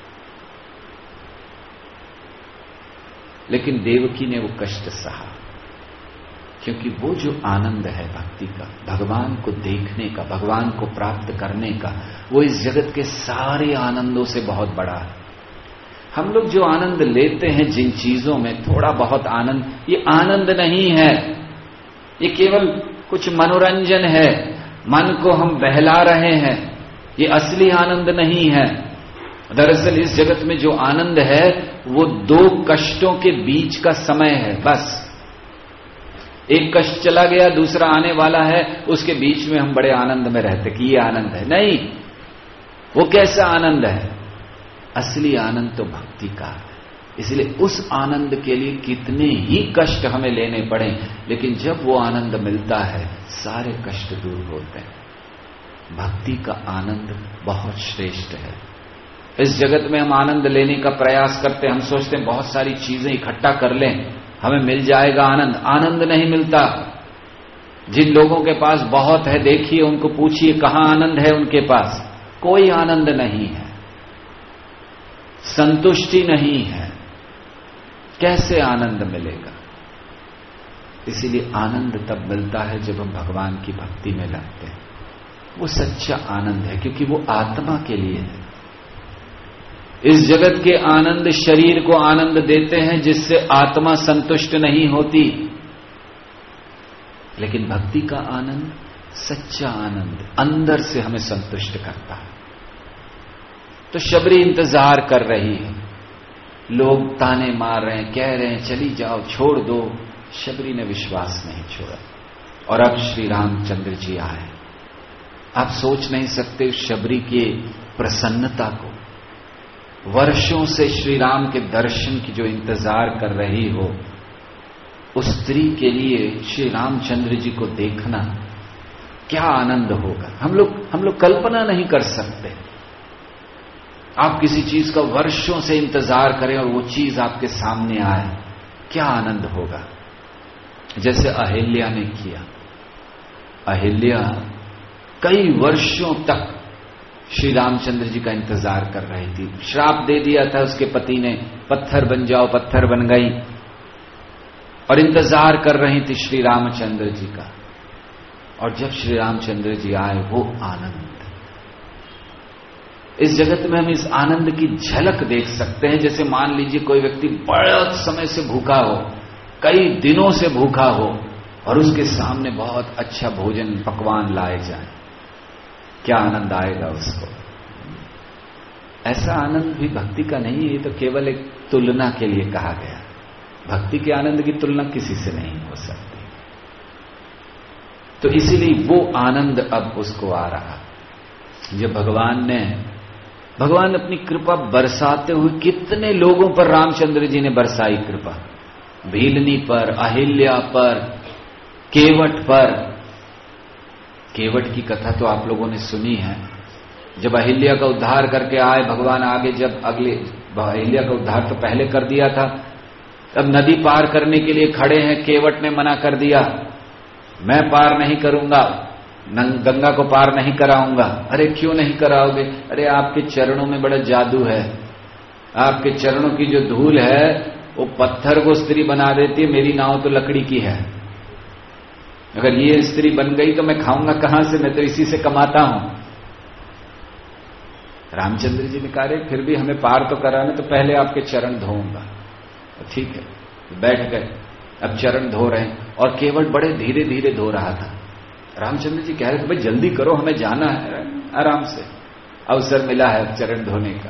लेकिन देवकी ने वो कष्ट सहा, क्योंकि वो जो आनंद है भक्ति का, भगवान को देखने का, भगवान को प्राप्त करने का, वो इस जगत के सारे आनंदों से बहुत बड़ा है। हम लोग जो आनंद लेते हैं जिन चीजों में, थोड़ा बहुत आनंद, ये आनंद नहीं है, ये केवल कुछ मनोरंजन है, मन को हम बहला रहे हैं, ये असली आनंद नहीं है। दरअसल इस जगत में जो आनंद है वो 2 कष्टों के बीच का समय है। बस एक कष्ट चला गया, दूसरा आने वाला है, उसके बीच में हम बड़े आनंद में रहते कि ये आनंद है। नहीं, वो कैसा आनंद है? असली आनंद तो भक्ति का है। इसलिए उस आनंद के लिए कितने ही कष्ट हमें लेने पड़े, लेकिन जब वो आनंद मिलता है सारे कष्ट दूर होते हैं। भक्ति का आनंद बहुत श्रेष्ठ है। इस जगत में हम आनंद लेने का प्रयास करते हैं, हम सोचते हैं बहुत सारी चीजें इकट्ठा कर लें, हमें मिल जाएगा आनंद। आनंद नहीं मिलता। जिन लोगों के पास बहुत है, देखिए उनको पूछिए कहां आनंद है उनके पास। कोई आनंद नहीं है, संतुष्टि नहीं है। कैसे आनंद मिलेगा? इसीलिए आनंद तब मिलता है जब हम भगवान की भक्ति में लगते हैं। वो सच्चा आनंद है, क्योंकि वो आत्मा के लिए है। इस जगत के आनंद शरीर को आनंद देते हैं, जिससे आत्मा संतुष्ट नहीं होती। लेकिन भक्ति का आनंद, सच्चा आनंद, अंदर से हमें संतुष्ट करता है। तो शबरी इंतजार कर रही है, लोग ताने मार रहे हैं, कह रहे हैं चली जाओ, छोड़ दो। शबरी ने विश्वास नहीं छोड़ा। और अब श्री रामचंद्र जी आए। आप सोच नहीं सकते शबरी की प्रसन्नता को। वर्षों से श्री राम के दर्शन की जो इंतजार कर रही हो, उस स्त्री के लिए श्री रामचंद्र जी को देखना क्या आनंद होगा, हम लोग कल्पना नहीं कर सकते। आप किसी चीज का वर्षों से इंतजार करें और वो चीज आपके सामने आए, क्या आनंद होगा। जैसे अहिल्या ने किया। अहिल्या कई वर्षों तक श्री रामचंद्र जी का इंतजार कर रही थी। श्राप दे दिया था उसके पति ने, पत्थर बन जाओ, पत्थर बन गई, और इंतजार कर रही थी श्री रामचंद्र जी का। और जब श्री रामचंद्र जी आए, वो आनंद, इस जगत में हम इस आनंद की झलक देख सकते हैं। जैसे मान लीजिए कोई व्यक्ति बड़ा समय से भूखा हो, कई दिनों से भूखा हो, और उसके सामने बहुत अच्छा भोजन पकवान लाए जाए, क्या आनंद आएगा उसको। ऐसा आनंद भी भक्ति का नहीं है, ये तो केवल एक तुलना के लिए कहा गया। भक्ति के आनंद की तुलना किसी से नहीं हो सकती। तो इसीलिए वो आनंद अब उसको आ रहा। जब भगवान अपनी कृपा बरसाते हुए कितने लोगों पर रामचंद्र जी ने बरसाई कृपा। भीलनी पर, अहिल्या पर, केवट पर। केवट की कथा तो आप लोगों ने सुनी है। जब अहिल्या का उद्धार करके आए भगवान आगे, जब अहिल्या का उद्धार तो पहले कर दिया था, अब नदी पार करने के लिए खड़े हैं। केवट ने मना कर दिया, मैं पार नहीं करूंगा, गंगा को पार नहीं कराऊंगा। अरे क्यों नहीं कराओगे? अरे आपके चरणों में बड़ा जादू है, आपके चरणों की जो धूल है वो पत्थर को स्त्री बना देती है, मेरी नाव तो लकड़ी की है, अगर ये स्त्री बन गई तो मैं खाऊंगा कहां से, मैं तो इसी से कमाता हूं। रामचंद्र जी ने कहा फिर भी हमें पार तो कराना, तो पहले आपके चरण धोऊंगा। ठीक है, बैठ गए, अब चरण धो रहे हैं, और केवट बड़े धीरे धीरे धो रहा था। रामचंद्र जी कह रहे थे भाई जल्दी करो, हमें जाना है, आराम से अवसर मिला है चरण धोने का।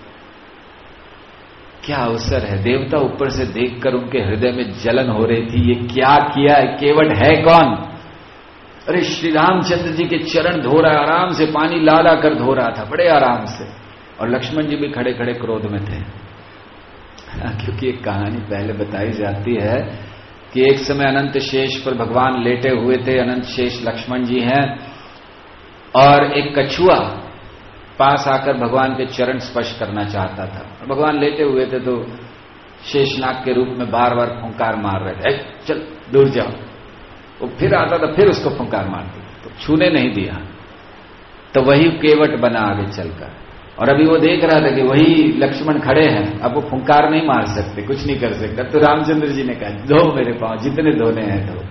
क्या अवसर है, देवता ऊपर से देखकर उनके हृदय में जलन हो रही थी, ये क्या किया है, केवट है कौन? अरे श्री रामचंद्र जी के चरण धो रहा है, आराम से पानी ला ला कर धो रहा था, बड़े आराम से। और लक्ष्मण जी भी खड़े खड़े क्रोध में थे। क्योंकि एक कहानी पहले बताई जाती है कि एक समय अनंत शेष पर भगवान लेटे हुए थे। अनंत शेष लक्ष्मण जी हैं, और एक कछुआ पास आकर भगवान के चरण स्पर्श करना चाहता था। भगवान लेटे हुए थे तो शेषनाग के रूप में बार बार फुंकार मार रहे थे, चल दूर जाओ। वो फिर आता था, फिर उसको फुंकार मारते, तो छूने नहीं दिया। तो वही केवट बना आगे चलकर, और अभी वो देख रहा था कि वही लक्ष्मण खड़े हैं, अब वो फुंकार नहीं मार सकते, कुछ नहीं कर सकते। तो रामचंद्र जी ने कहा धो मेरे पांव, जितने धोने हैं धो।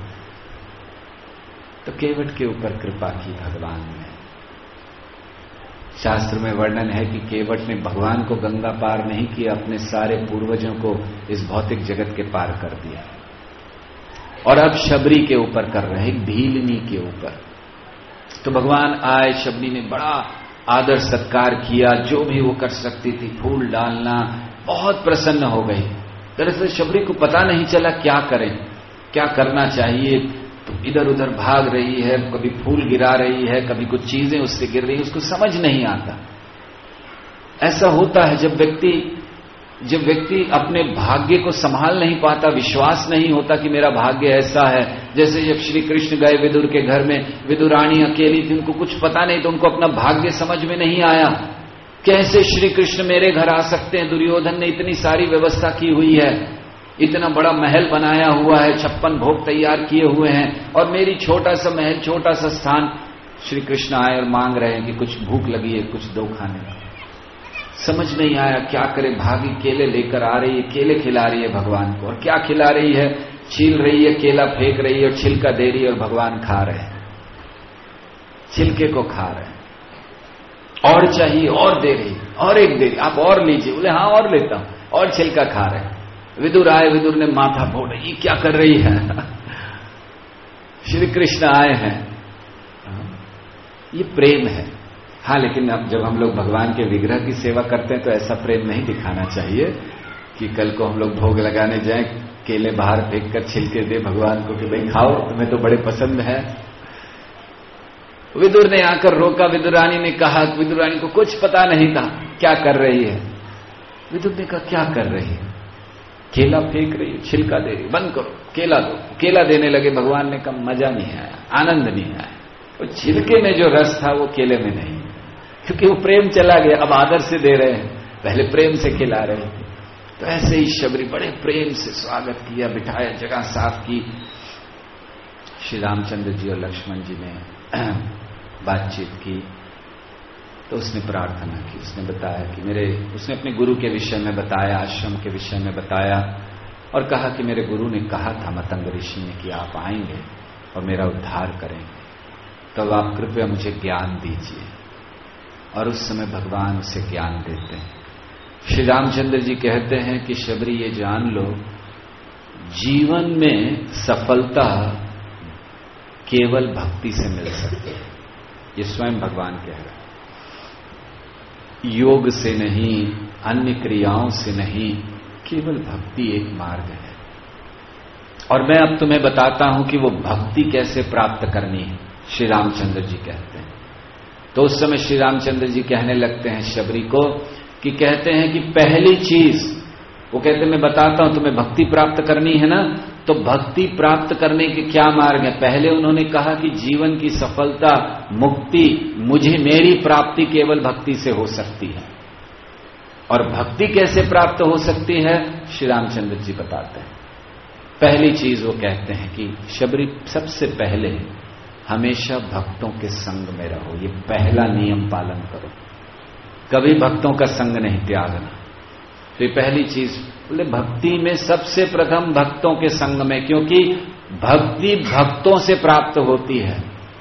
तो केवट के ऊपर कृपा की भगवान ने। शास्त्र में वर्णन है कि केवट ने भगवान को गंगा पार नहीं किया, अपने सारे पूर्वजों को इस भौतिक जगत के पार कर दिया। और अब शबरी के ऊपर कर रहे हैं, भीलनी के ऊपर। तो भगवान आए, शबरी ने बड़ा आदर सत्कार किया, जो भी वो कर सकती थी, फूल डालना, बहुत प्रसन्न हो गई। दरअसल शबरी को पता नहीं चला क्या करें, क्या करना चाहिए। तो इधर उधर भाग रही है, कभी फूल गिरा रही है, कभी कुछ चीजें उससे गिर रही है, उसको समझ नहीं आता। ऐसा होता है जब व्यक्ति अपने भाग्य को संभाल नहीं पाता, विश्वास नहीं होता कि मेरा भाग्य ऐसा है। जैसे जब श्री कृष्ण गए विदुर के घर में, विदुरानी अकेली थी, उनको कुछ पता नहीं, तो उनको अपना भाग्य समझ में नहीं आया। कैसे श्री कृष्ण मेरे घर आ सकते हैं? दुर्योधन ने इतनी सारी व्यवस्था की हुई है, इतना बड़ा महल बनाया हुआ है, 56 भोग तैयार किए हुए हैं, और मेरी छोटा सा महल, छोटा सा स्थान। श्री कृष्ण आए और मांग रहे हैं कि कुछ भूख लगी है, कुछ दो खाने। समझ नहीं आया क्या करे। भागी केले लेकर आ रही है, केले खिला रही है भगवान को, और क्या खिला रही है? छील रही है, केला फेंक रही है और छिलका दे रही है, और भगवान खा रहे हैं, छिलके को खा रहे हैं। और चाहिए, और दे रही, और एक दे, आप और लीजिए। बोले हाँ और लेता हूं, और छिलका खा रहे। विदुर आए, विदुर ने माथा फोड़ा, ये क्या कर रही है? श्री कृष्ण आए हैं। ये प्रेम है। हाँ, लेकिन अब जब हम लोग भगवान के विग्रह की सेवा करते हैं तो ऐसा प्रेम नहीं दिखाना चाहिए कि कल को हम लोग भोग लगाने जाएं, केले बाहर फेंक कर छिलके दे भगवान को कि भाई खाओ, तुम्हें तो बड़े पसंद है। विदुर ने आकर रोका। विदुरानी ने कहा, विदुरानी को कुछ पता नहीं था क्या कर रही है। विदुर ने कहा क्या कर रही है? केला फेंक रही है, छिलका दे रही, बंद करो, केला दो। केला देने लगे। भगवान ने कहा मजा नहीं आया, आनंद नहीं आया। वो छिलके में जो रस था वो केले में नहीं, क्योंकि वो प्रेम चला गया। अब आदर से दे रहे हैं, पहले प्रेम से खिला रहे थे। तो ऐसे ही शबरी बड़े प्रेम से स्वागत किया, बिठाया, जगह साफ की। श्री रामचंद्र जी और लक्ष्मण जी ने बातचीत की तो उसने प्रार्थना की। उसने बताया कि उसने अपने गुरु के विषय में बताया, आश्रम के विषय में बताया और कहा कि मेरे गुरु ने कहा था मतंग ऋषि ने कि आप आएंगे और मेरा उद्धार करेंगे, तो आप कृपया मुझे ज्ञान दीजिए। और उस समय भगवान उसे ज्ञान देते हैं। श्री रामचंद्र जी कहते हैं कि शबरी ये जान लो, जीवन में सफलता केवल भक्ति से मिल सकती है। ये स्वयं भगवान कह रहे हैं, योग से नहीं, अन्य क्रियाओं से नहीं, केवल भक्ति एक मार्ग है। और मैं अब तुम्हें बताता हूं कि वो भक्ति कैसे प्राप्त करनी है। श्री रामचंद्र जी कहते हैं। तो उस समय श्री रामचंद्र जी कहने लगते हैं शबरी को कि कहते हैं कि पहली चीज, वो कहते हैं मैं बताता हूं तुम्हें भक्ति प्राप्त करनी है ना, तो भक्ति प्राप्त करने के क्या मार्ग है। पहले उन्होंने कहा कि जीवन की सफलता, मुक्ति, मेरी प्राप्ति केवल भक्ति से हो सकती है। और भक्ति कैसे प्राप्त हो सकती है, श्री रामचंद्र जी बताते हैं। पहली चीज वो कहते हैं कि शबरी सबसे पहले हमेशा भक्तों के संग में रहो। ये पहला नियम पालन करो, कभी भक्तों का संग नहीं त्यागना। तो ये पहली चीज। बोले भक्ति में सबसे प्रथम भक्तों के संग में, क्योंकि भक्ति भक्तों से प्राप्त होती है।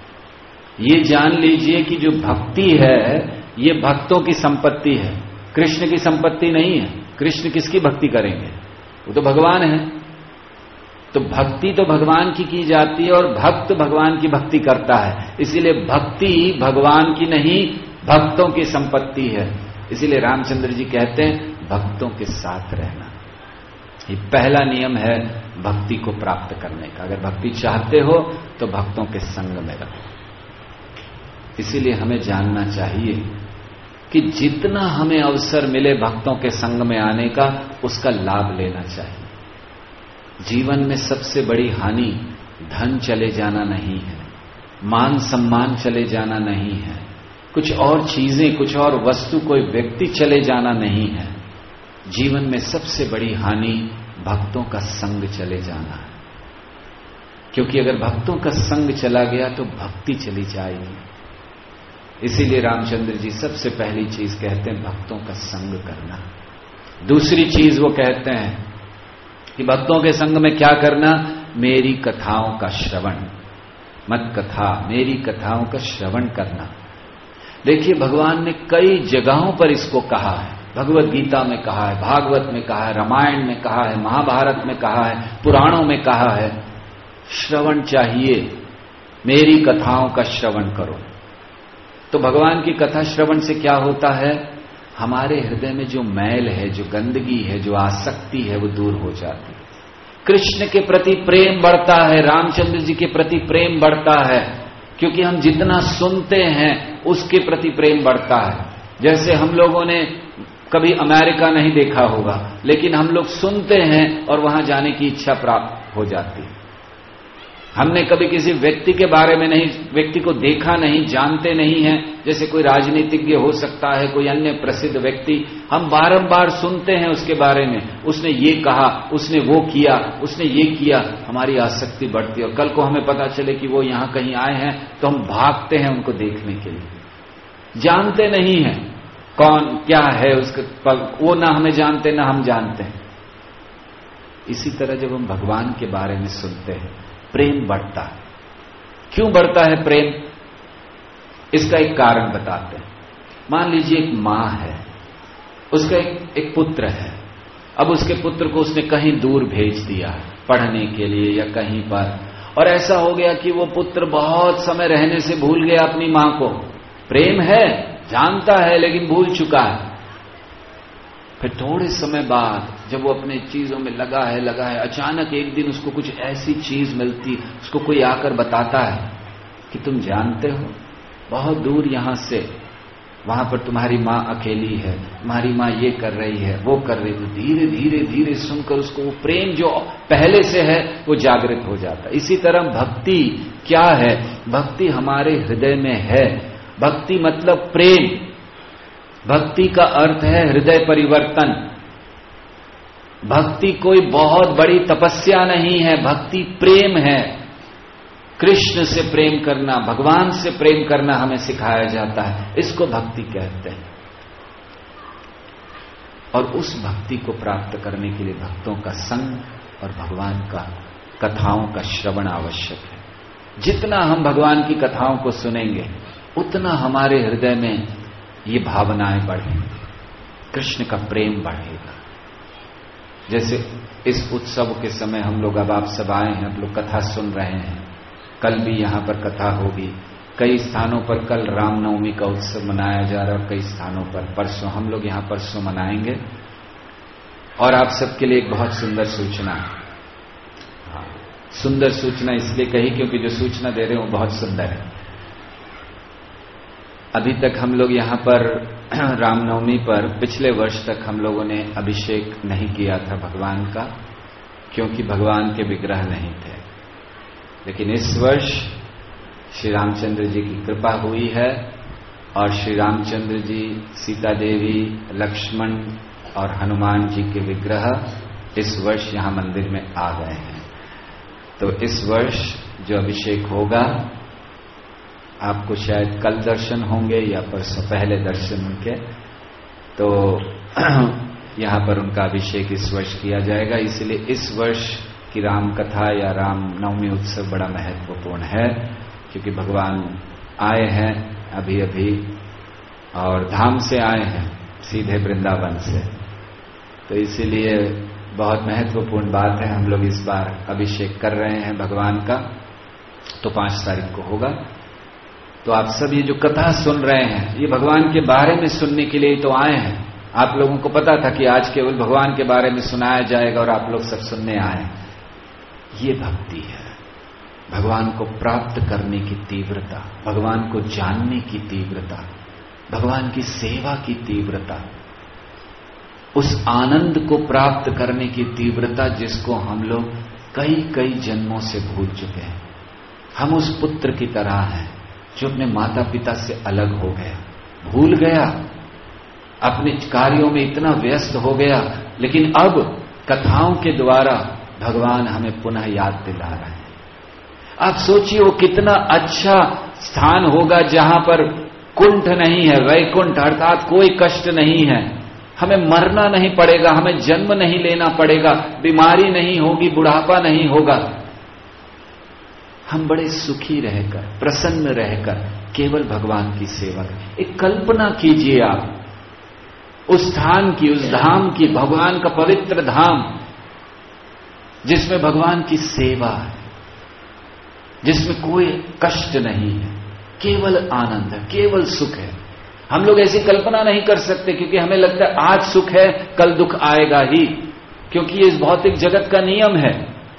ये जान लीजिए कि जो भक्ति है ये भक्तों की संपत्ति है, कृष्ण की संपत्ति नहीं है। कृष्ण किसकी भक्ति करेंगे, वो तो भगवान है। तो भक्ति तो भगवान की जाती है और भक्त भगवान की भक्ति करता है। इसीलिए भक्ति भगवान की नहीं, भक्तों की संपत्ति है। इसीलिए रामचंद्र जी कहते हैं भक्तों के साथ रहना। ये पहला नियम है भक्ति को प्राप्त करने का। अगर भक्ति चाहते हो तो भक्तों के संग में रहो। इसीलिए हमें जानना चाहिए कि जितना हमें अवसर मिले भक्तों के संग में आने का, उसका लाभ लेना चाहिए। जीवन में सबसे बड़ी हानि धन चले जाना नहीं है, मान सम्मान चले जाना नहीं है, कुछ और चीजें, कुछ और वस्तु, कोई व्यक्ति चले जाना नहीं है। जीवन में सबसे बड़ी हानि भक्तों का संग चले जाना है। क्योंकि अगर भक्तों का संग चला गया तो भक्ति चली जाएगी। इसीलिए रामचंद्र जी सबसे पहली चीज कहते हैं भक्तों का संग करना। दूसरी चीज वो कहते हैं कि भक्तों के संग में क्या करना, मेरी कथाओं का श्रवण, मत कथा, मेरी कथाओं का श्रवण करना। देखिए भगवान ने कई जगहों पर इसको कहा है। भगवत गीता में कहा है, भागवत में कहा है, रामायण में कहा है, महाभारत में कहा है, पुराणों में कहा है। श्रवण चाहिए, मेरी कथाओं का श्रवण करो। तो भगवान की कथा श्रवण से क्या होता है, हमारे हृदय में जो मैल है, जो गंदगी है, जो आसक्ति है, वो दूर हो जाती है। कृष्ण के प्रति प्रेम बढ़ता है, रामचंद्र जी के प्रति प्रेम बढ़ता है, क्योंकि हम जितना सुनते हैं उसके प्रति प्रेम बढ़ता है। जैसे हम लोगों ने कभी अमेरिका नहीं देखा होगा, लेकिन हम लोग सुनते हैं और वहां जाने की इच्छा प्राप्त हो जाती है। हमने कभी किसी व्यक्ति के बारे में नहीं, व्यक्ति को देखा नहीं, जानते नहीं है, जैसे कोई राजनीतिज्ञ हो सकता है, कोई अन्य प्रसिद्ध व्यक्ति, हम बारंबार सुनते हैं उसके बारे में, उसने ये कहा, उसने वो किया, उसने ये किया, हमारी आसक्ति बढ़ती है। और कल को हमें पता चले कि वो यहां कहीं आए हैं तो हम भागते हैं उनको देखने के लिए। जानते नहीं है कौन क्या है उसका, वो ना हमें जानते ना हम जानते हैं। इसी तरह जब हम भगवान के बारे में सुनते हैं प्रेम बढ़ता है। क्यों बढ़ता है प्रेम, इसका एक कारण बताते हैं। मान लीजिए एक मां है, उसका एक पुत्र है। अब उसके पुत्र को उसने कहीं दूर भेज दिया पढ़ने के लिए या कहीं पर, और ऐसा हो गया कि वो पुत्र बहुत समय रहने से भूल गया अपनी मां को। प्रेम है, जानता है, लेकिन भूल चुका है। फिर थोड़े समय बाद जब वो अपने चीजों में लगा है, अचानक एक दिन उसको कुछ ऐसी चीज मिलती, उसको कोई आकर बताता है कि तुम जानते हो बहुत दूर यहां से वहां पर तुम्हारी मां अकेली है, तुम्हारी मां ये कर रही है, वो कर रही है। धीरे धीरे धीरे सुनकर उसको वो प्रेम जो पहले से है वो जागृत हो जाता है। इसी तरह भक्ति क्या है? भक्ति हमारे हृदय में है। भक्ति मतलब प्रेम। भक्ति का अर्थ है हृदय परिवर्तन। भक्ति कोई बहुत बड़ी तपस्या नहीं है, भक्ति प्रेम है। कृष्ण से प्रेम करना, भगवान से प्रेम करना हमें सिखाया जाता है, इसको भक्ति कहते हैं। और उस भक्ति को प्राप्त करने के लिए भक्तों का संग और भगवान का कथाओं का श्रवण आवश्यक है। जितना हम भगवान की कथाओं को सुनेंगे उतना हमारे हृदय में ये भावनाएं बढ़ेंगी, कृष्ण का प्रेम बढ़ेगा। जैसे इस उत्सव के समय हम लोग, अब आप सब आए हैं, आप लोग कथा सुन रहे हैं, कल भी यहां पर कथा होगी। कई स्थानों पर कल रामनवमी का उत्सव मनाया जा रहा है और कई स्थानों पर परसों, हम लोग यहां परसों मनाएंगे। और आप सबके लिए एक बहुत सुंदर सूचना है। हाँ, सुंदर सूचना इसलिए कही क्योंकि जो सूचना दे रहे हैं वो बहुत सुंदर है। अभी तक हम लोग यहां पर रामनवमी पर पिछले वर्ष तक हम लोगों ने अभिषेक नहीं किया था भगवान का, क्योंकि भगवान के विग्रह नहीं थे। लेकिन इस वर्ष श्री रामचंद्र जी की कृपा हुई है और श्री रामचंद्र जी, सीता देवी, लक्ष्मण और हनुमान जी के विग्रह इस वर्ष यहां मंदिर में आ गए हैं। तो इस वर्ष जो अभिषेक होगा, आपको शायद कल दर्शन होंगे या परसों पहले दर्शन उनके, तो यहां पर उनका अभिषेक इस वर्ष किया जाएगा। इसलिए इस वर्ष की राम कथा या राम नवमी उत्सव बड़ा महत्वपूर्ण है, क्योंकि भगवान आए हैं अभी अभी और धाम से आए हैं, सीधे वृंदावन से। तो इसीलिए बहुत महत्वपूर्ण बात है। हम लोग इस बार अभिषेक कर रहे हैं भगवान का, तो 5 तारीख को होगा। तो आप सब ये जो कथा सुन रहे हैं, ये भगवान के बारे में सुनने के लिए तो आए हैं। आप लोगों को पता था कि आज केवल भगवान के बारे में सुनाया जाएगा और आप लोग सब सुनने आए। ये भक्ति है, भगवान को प्राप्त करने की तीव्रता, भगवान को जानने की तीव्रता, भगवान की सेवा की तीव्रता, उस आनंद को प्राप्त करने की तीव्रता जिसको हम लोग कई कई जन्मों से भूल चुके हैं। हम उस पुत्र की तरह हैं जो अपने माता पिता से अलग हो गया, भूल गया, अपने कार्यों में इतना व्यस्त हो गया। लेकिन अब कथाओं के द्वारा भगवान हमें पुनः याद दिला रहे हैं। आप सोचिए वो कितना अच्छा स्थान होगा जहां पर कुंठ नहीं है, वैकुंठ अर्थात कोई कष्ट नहीं है। हमें मरना नहीं पड़ेगा, हमें जन्म नहीं लेना पड़ेगा, बीमारी नहीं होगी, बुढ़ापा नहीं होगा। हम बड़े सुखी रहकर, प्रसन्न रहकर केवल भगवान की सेवा करें। एक कल्पना कीजिए आप उस स्थान की, उस धाम की, भगवान का पवित्र धाम जिसमें भगवान की सेवा है, जिसमें कोई कष्ट नहीं है, केवल आनंद है, केवल सुख है। हम लोग ऐसी कल्पना नहीं कर सकते क्योंकि हमें लगता है आज सुख है कल दुख आएगा ही, क्योंकि ये इस भौतिक जगत का नियम है।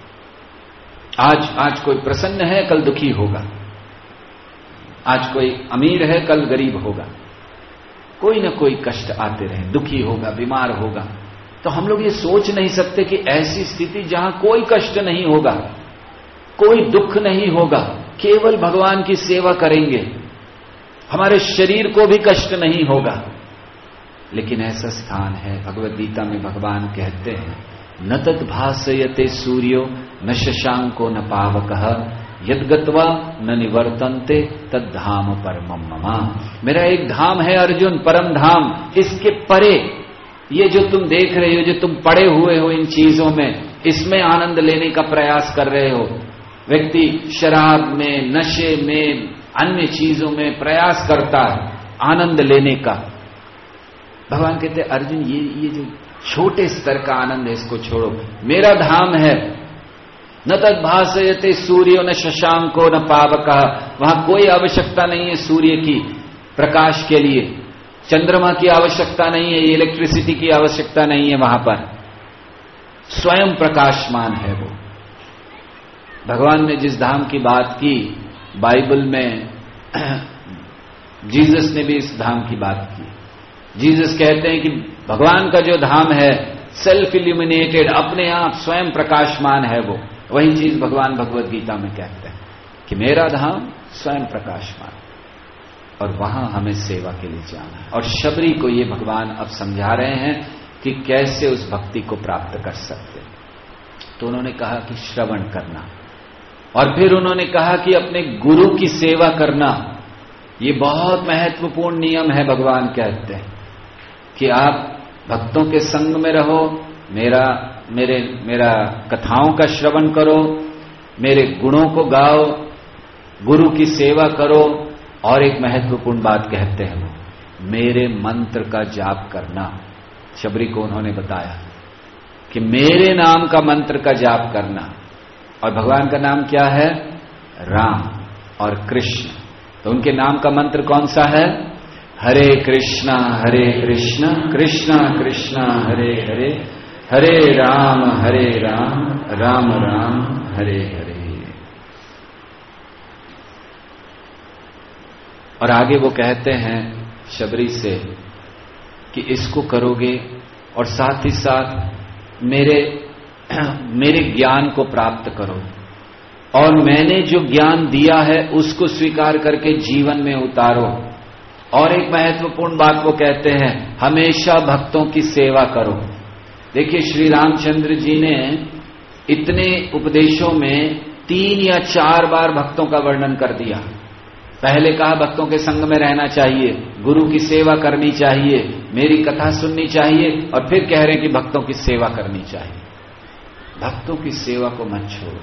आज कोई प्रसन्न है कल दुखी होगा, आज कोई अमीर है कल गरीब होगा, कोई ना कोई कष्ट आते रहे, दुखी होगा, बीमार होगा। तो हम लोग ये सोच नहीं सकते कि ऐसी स्थिति जहां कोई कष्ट नहीं होगा, कोई दुख नहीं होगा, केवल भगवान की सेवा करेंगे, हमारे शरीर को भी कष्ट नहीं होगा। लेकिन ऐसा स्थान है, भगवद गीता में भगवान कहते हैं, न तत् भासयते सूर्यो न शशांको न पावकः यद्गत्वा न निवर्तन्ते तद्धाम परमं मम। मेरा एक धाम है अर्जुन, परम धाम, इसके परे ये जो तुम देख रहे हो, जो तुम पड़े हुए हो इन चीजों में, इसमें आनंद लेने का प्रयास कर रहे हो। व्यक्ति शराब में, नशे में, अन्य चीजों में प्रयास करता है आनंद लेने का, भगवान कहते अर्जुन ये जो छोटे स्तर का आनंद है इसको छोड़ो, मेरा धाम है। न तद भासयते सूर्यो न शशांको न पावकः, वहां कोई आवश्यकता नहीं है सूर्य की प्रकाश के लिए, चंद्रमा की आवश्यकता नहीं है, इलेक्ट्रिसिटी की आवश्यकता नहीं है, वहां पर स्वयं प्रकाशमान है वो। भगवान ने जिस धाम की बात की बाइबल में जीसस ने भी इस धाम की बात की। जीसस कहते हैं कि भगवान का जो धाम है सेल्फ इल्यूमिनेटेड, अपने आप स्वयं प्रकाशमान है वो। वही चीज भगवान भगवत गीता में कहते हैं कि मेरा धाम स्वयं प्रकाशमान, और वहां हमें सेवा के लिए जाना है। और शबरी को ये भगवान अब समझा रहे हैं कि कैसे उस भक्ति को प्राप्त कर सकते। तो उन्होंने कहा कि श्रवण करना, और फिर उन्होंने कहा कि अपने गुरु की सेवा करना। ये बहुत महत्वपूर्ण नियम है। भगवान कहते हैं कि आप भक्तों के संग में रहो, मेरा कथाओं का श्रवण करो, मेरे गुणों को गाओ, गुरु की सेवा करो, और एक महत्वपूर्ण बात कहते हैं वो मेरे मंत्र का जाप करना। शबरी को उन्होंने बताया कि मेरे नाम का मंत्र का जाप करना। और भगवान का नाम क्या है? राम और कृष्ण। तो उनके नाम का मंत्र कौन सा है? हरे कृष्णा कृष्णा कृष्णा हरे हरे, हरे राम राम राम हरे हरे। और आगे वो कहते हैं शबरी से कि इसको करोगे और साथ ही साथ मेरे ज्ञान को प्राप्त करो, और मैंने जो ज्ञान दिया है उसको स्वीकार करके जीवन में उतारो। और एक महत्वपूर्ण बात वो कहते हैं, हमेशा भक्तों की सेवा करो। देखिए श्री रामचंद्र जी ने इतने उपदेशों में 3 या 4 बार भक्तों का वर्णन कर दिया। पहले कहा भक्तों के संग में रहना चाहिए, गुरु की सेवा करनी चाहिए, मेरी कथा सुननी चाहिए, और फिर कह रहे हैं कि भक्तों की सेवा करनी चाहिए। भक्तों की सेवा को मत छोड़ो।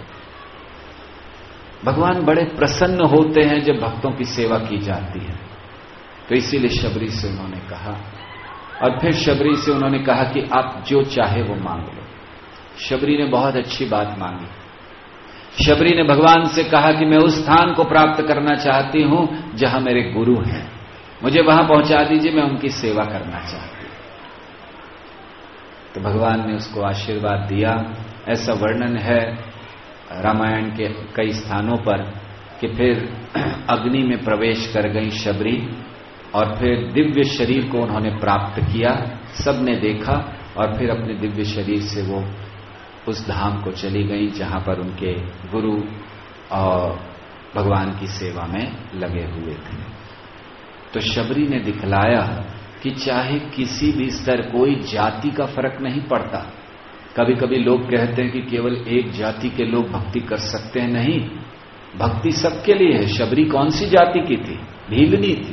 भगवान बड़े प्रसन्न होते हैं जब भक्तों की सेवा की जाती है। तो इसीलिए शबरी से उन्होंने कहा, और फिर शबरी से उन्होंने कहा कि आप जो चाहे वो मांग लो। शबरी ने बहुत अच्छी बात मांगी। शबरी ने भगवान से कहा कि मैं उस स्थान को प्राप्त करना चाहती हूं जहां मेरे गुरु हैं, मुझे वहां पहुंचा दीजिए, मैं उनकी सेवा करना चाहती हूं। तो भगवान ने उसको आशीर्वाद दिया। ऐसा वर्णन है रामायण के कई स्थानों पर कि फिर अग्नि में प्रवेश कर गई शबरी, और फिर दिव्य शरीर को उन्होंने प्राप्त किया। सबने देखा, और फिर अपने दिव्य शरीर से वो उस धाम को चली गई जहां पर उनके गुरु और भगवान की सेवा में लगे हुए थे। तो शबरी ने दिखलाया कि चाहे किसी भी स्तर, कोई जाति का फर्क नहीं पड़ता। कभी कभी लोग कहते हैं कि केवल एक जाति के लोग भक्ति कर सकते हैं। नहीं, भक्ति सबके लिए है। शबरी कौन सी जाति की थी? भीलनी थी।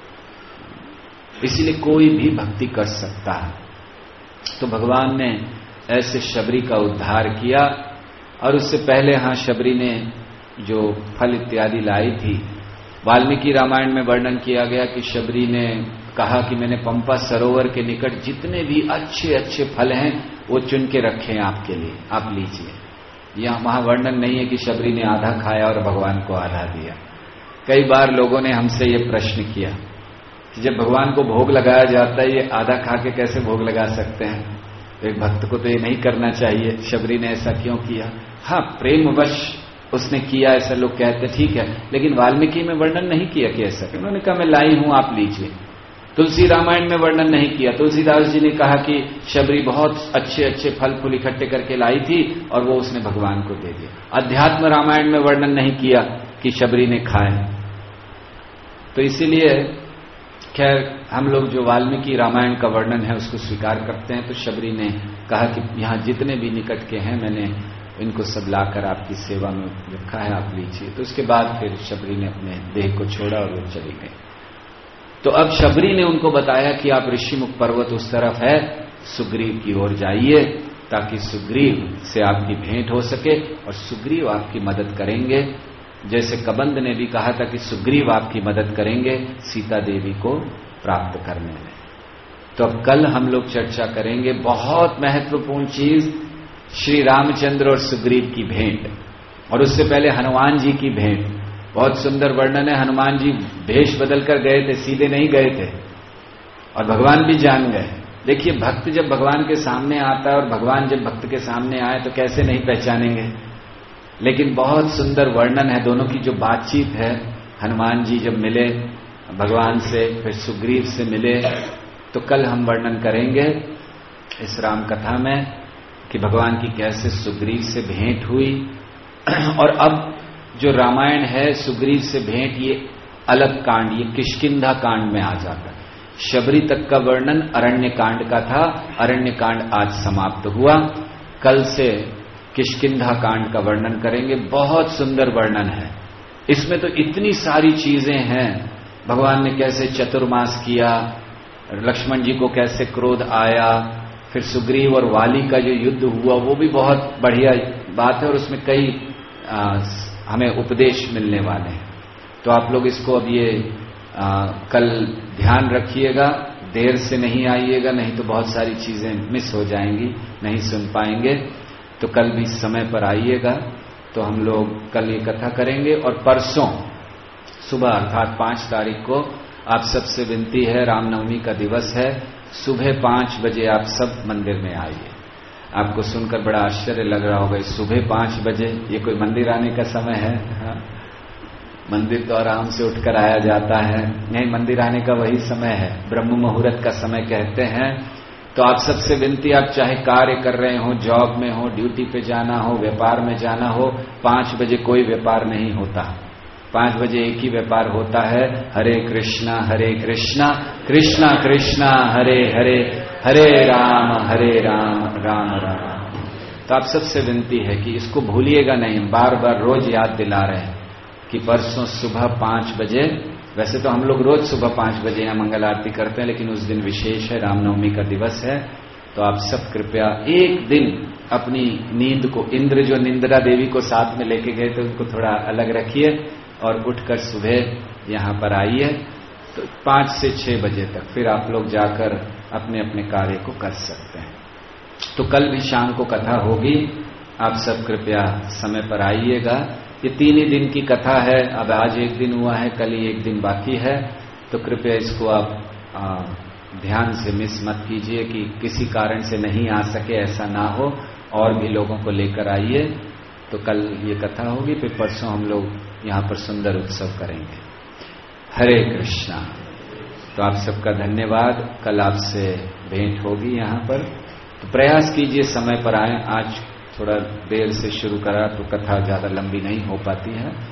इसीलिए कोई भी भक्ति कर सकता है। तो भगवान ने ऐसे शबरी का उद्धार किया। और उससे पहले शबरी ने जो फल इत्यादि लाई थी, वाल्मीकि रामायण में वर्णन किया गया कि शबरी ने कहा कि मैंने पंपा सरोवर के निकट जितने भी अच्छे अच्छे फल हैं वो चुन के रखे हैं आपके लिए, आप लीजिए। यहां वहां वर्णन नहीं है कि शबरी ने आधा खाया और भगवान को आधा दिया। कई बार लोगों ने हमसे ये प्रश्न किया कि जब भगवान को भोग लगाया जाता है, ये आधा खा के कैसे भोग लगा सकते हैं? तो एक भक्त को तो ये नहीं करना चाहिए। शबरी ने ऐसा क्यों किया? हाँ, प्रेमवश उसने किया, ऐसा लोग कहते, ठीक है, लेकिन वाल्मीकि में वर्णन नहीं किया कि ऐसा। उन्होंने कहा मैं लाई हूं, आप लीजिए। तुलसी रामायण में वर्णन नहीं किया। तुलसीदास जी ने कहा कि शबरी बहुत अच्छे अच्छे फल फूल इकट्ठे करके लाई थी और वो उसने भगवान को दे दिया। अध्यात्म रामायण में वर्णन नहीं किया कि शबरी ने खाए। तो इसीलिए खैर हम लोग जो वाल्मीकि रामायण का वर्णन है उसको स्वीकार करते हैं। तो शबरी ने कहा कि यहाँ जितने भी निकट के हैं मैंने इनको सब लाकर आपकी सेवा में रखा है, आप लीजिए। तो उसके बाद फिर शबरी ने अपने देह को छोड़ा और वो चली गई। तो अब शबरी ने उनको बताया कि आप ऋषिमुख पर्वत उस तरफ है, सुग्रीव की ओर जाइए ताकि सुग्रीव से आपकी भेंट हो सके और सुग्रीव आपकी मदद करेंगे। जैसे कबंध ने भी कहा था कि सुग्रीव आपकी मदद करेंगे सीता देवी को प्राप्त करने में। तो अब कल हम लोग चर्चा करेंगे बहुत महत्वपूर्ण चीज, श्री रामचंद्र और सुग्रीव की भेंट, और उससे पहले हनुमान जी की भेंट। बहुत सुंदर वर्णन है। हनुमान जी भेष बदल कर गए थे, सीधे नहीं गए थे, और भगवान भी जान गए। देखिए, भक्त जब भगवान के सामने आता है और भगवान जब भक्त के सामने आए तो कैसे नहीं पहचानेंगे। लेकिन बहुत सुंदर वर्णन है दोनों की जो बातचीत है। हनुमान जी जब मिले भगवान से, फिर सुग्रीव से मिले, तो कल हम वर्णन करेंगे इस राम कथा में कि भगवान की कैसे सुग्रीव से भेंट हुई। और अब जो रामायण है सुग्रीव से भेंट, ये अलग कांड, ये किष्किंधा कांड में आ जाता है। शबरी तक का वर्णन अरण्य कांड का था। अरण्य कांड आज समाप्त हुआ। कल से किष्किंधा कांड का वर्णन करेंगे। बहुत सुंदर वर्णन है इसमें, तो इतनी सारी चीजें हैं। भगवान ने कैसे चतुर्मास किया, लक्ष्मण जी को कैसे क्रोध आया, फिर सुग्रीव और वाली का जो युद्ध हुआ वो भी बहुत बढ़िया बात है, और उसमें कई हमें उपदेश मिलने वाले हैं। तो आप लोग इसको अब ये कल ध्यान रखिएगा, देर से नहीं आइएगा, नहीं तो बहुत सारी चीजें मिस हो जाएंगी, नहीं सुन पाएंगे। तो कल भी समय पर आइएगा। तो हम लोग कल ये कथा करेंगे, और परसों सुबह अर्थात 5 तारीख को आप सबसे विनती है, रामनवमी का दिवस है, सुबह 5 बजे आप सब मंदिर में आइए। आपको सुनकर बड़ा आश्चर्य लग रहा होगा, सुबह 5 बजे ये कोई मंदिर आने का समय है? हाँ? मंदिर तो आराम से उठकर आया जाता है। नहीं, मंदिर आने का वही समय है, ब्रह्म मुहूर्त का समय कहते हैं। तो आप सबसे विनती, आप चाहे कार्य कर रहे हो, जॉब में हो, ड्यूटी पे जाना हो, व्यापार में जाना हो, 5 बजे कोई व्यापार नहीं होता। 5 बजे एक ही व्यापार होता है, हरे कृष्णा कृष्णा कृष्णा हरे हरे, हरे राम राम राम। तो आप सबसे विनती है कि इसको भूलिएगा नहीं। बार बार रोज याद दिला रहे हैं कि परसों सुबह 5 बजे, वैसे तो हम लोग रोज सुबह 5 बजे यहाँ मंगल आरती करते हैं, लेकिन उस दिन विशेष है, रामनवमी का दिवस है। तो आप सब कृपया एक दिन अपनी नींद को, इंद्र जो निंद्रा देवी को साथ में लेके गए थे उनको थोड़ा अलग रखिए, और उठकर सुबह यहाँ पर आइए। तो 5 से 6 बजे तक फिर आप लोग जाकर अपने अपने कार्य को कर सकते हैं। तो कल भी शाम को कथा होगी, आप सब कृपया समय पर आइएगा। ये 3 ही दिन की कथा है। अब आज एक दिन हुआ है, कल ही एक दिन बाकी है। तो कृपया इसको आप ध्यान से मिस मत कीजिए कि किसी कारण से नहीं आ सके, ऐसा ना हो, और भी लोगों को लेकर आइए। तो कल ये कथा होगी, फिर परसों हम लोग यहाँ पर सुंदर उत्सव करेंगे। हरे कृष्णा। तो आप सबका धन्यवाद। कल आपसे भेंट होगी यहाँ पर। तो प्रयास कीजिए समय पर आए। आज थोड़ा देर से शुरू करा तो कथा ज्यादा लंबी नहीं हो पाती है।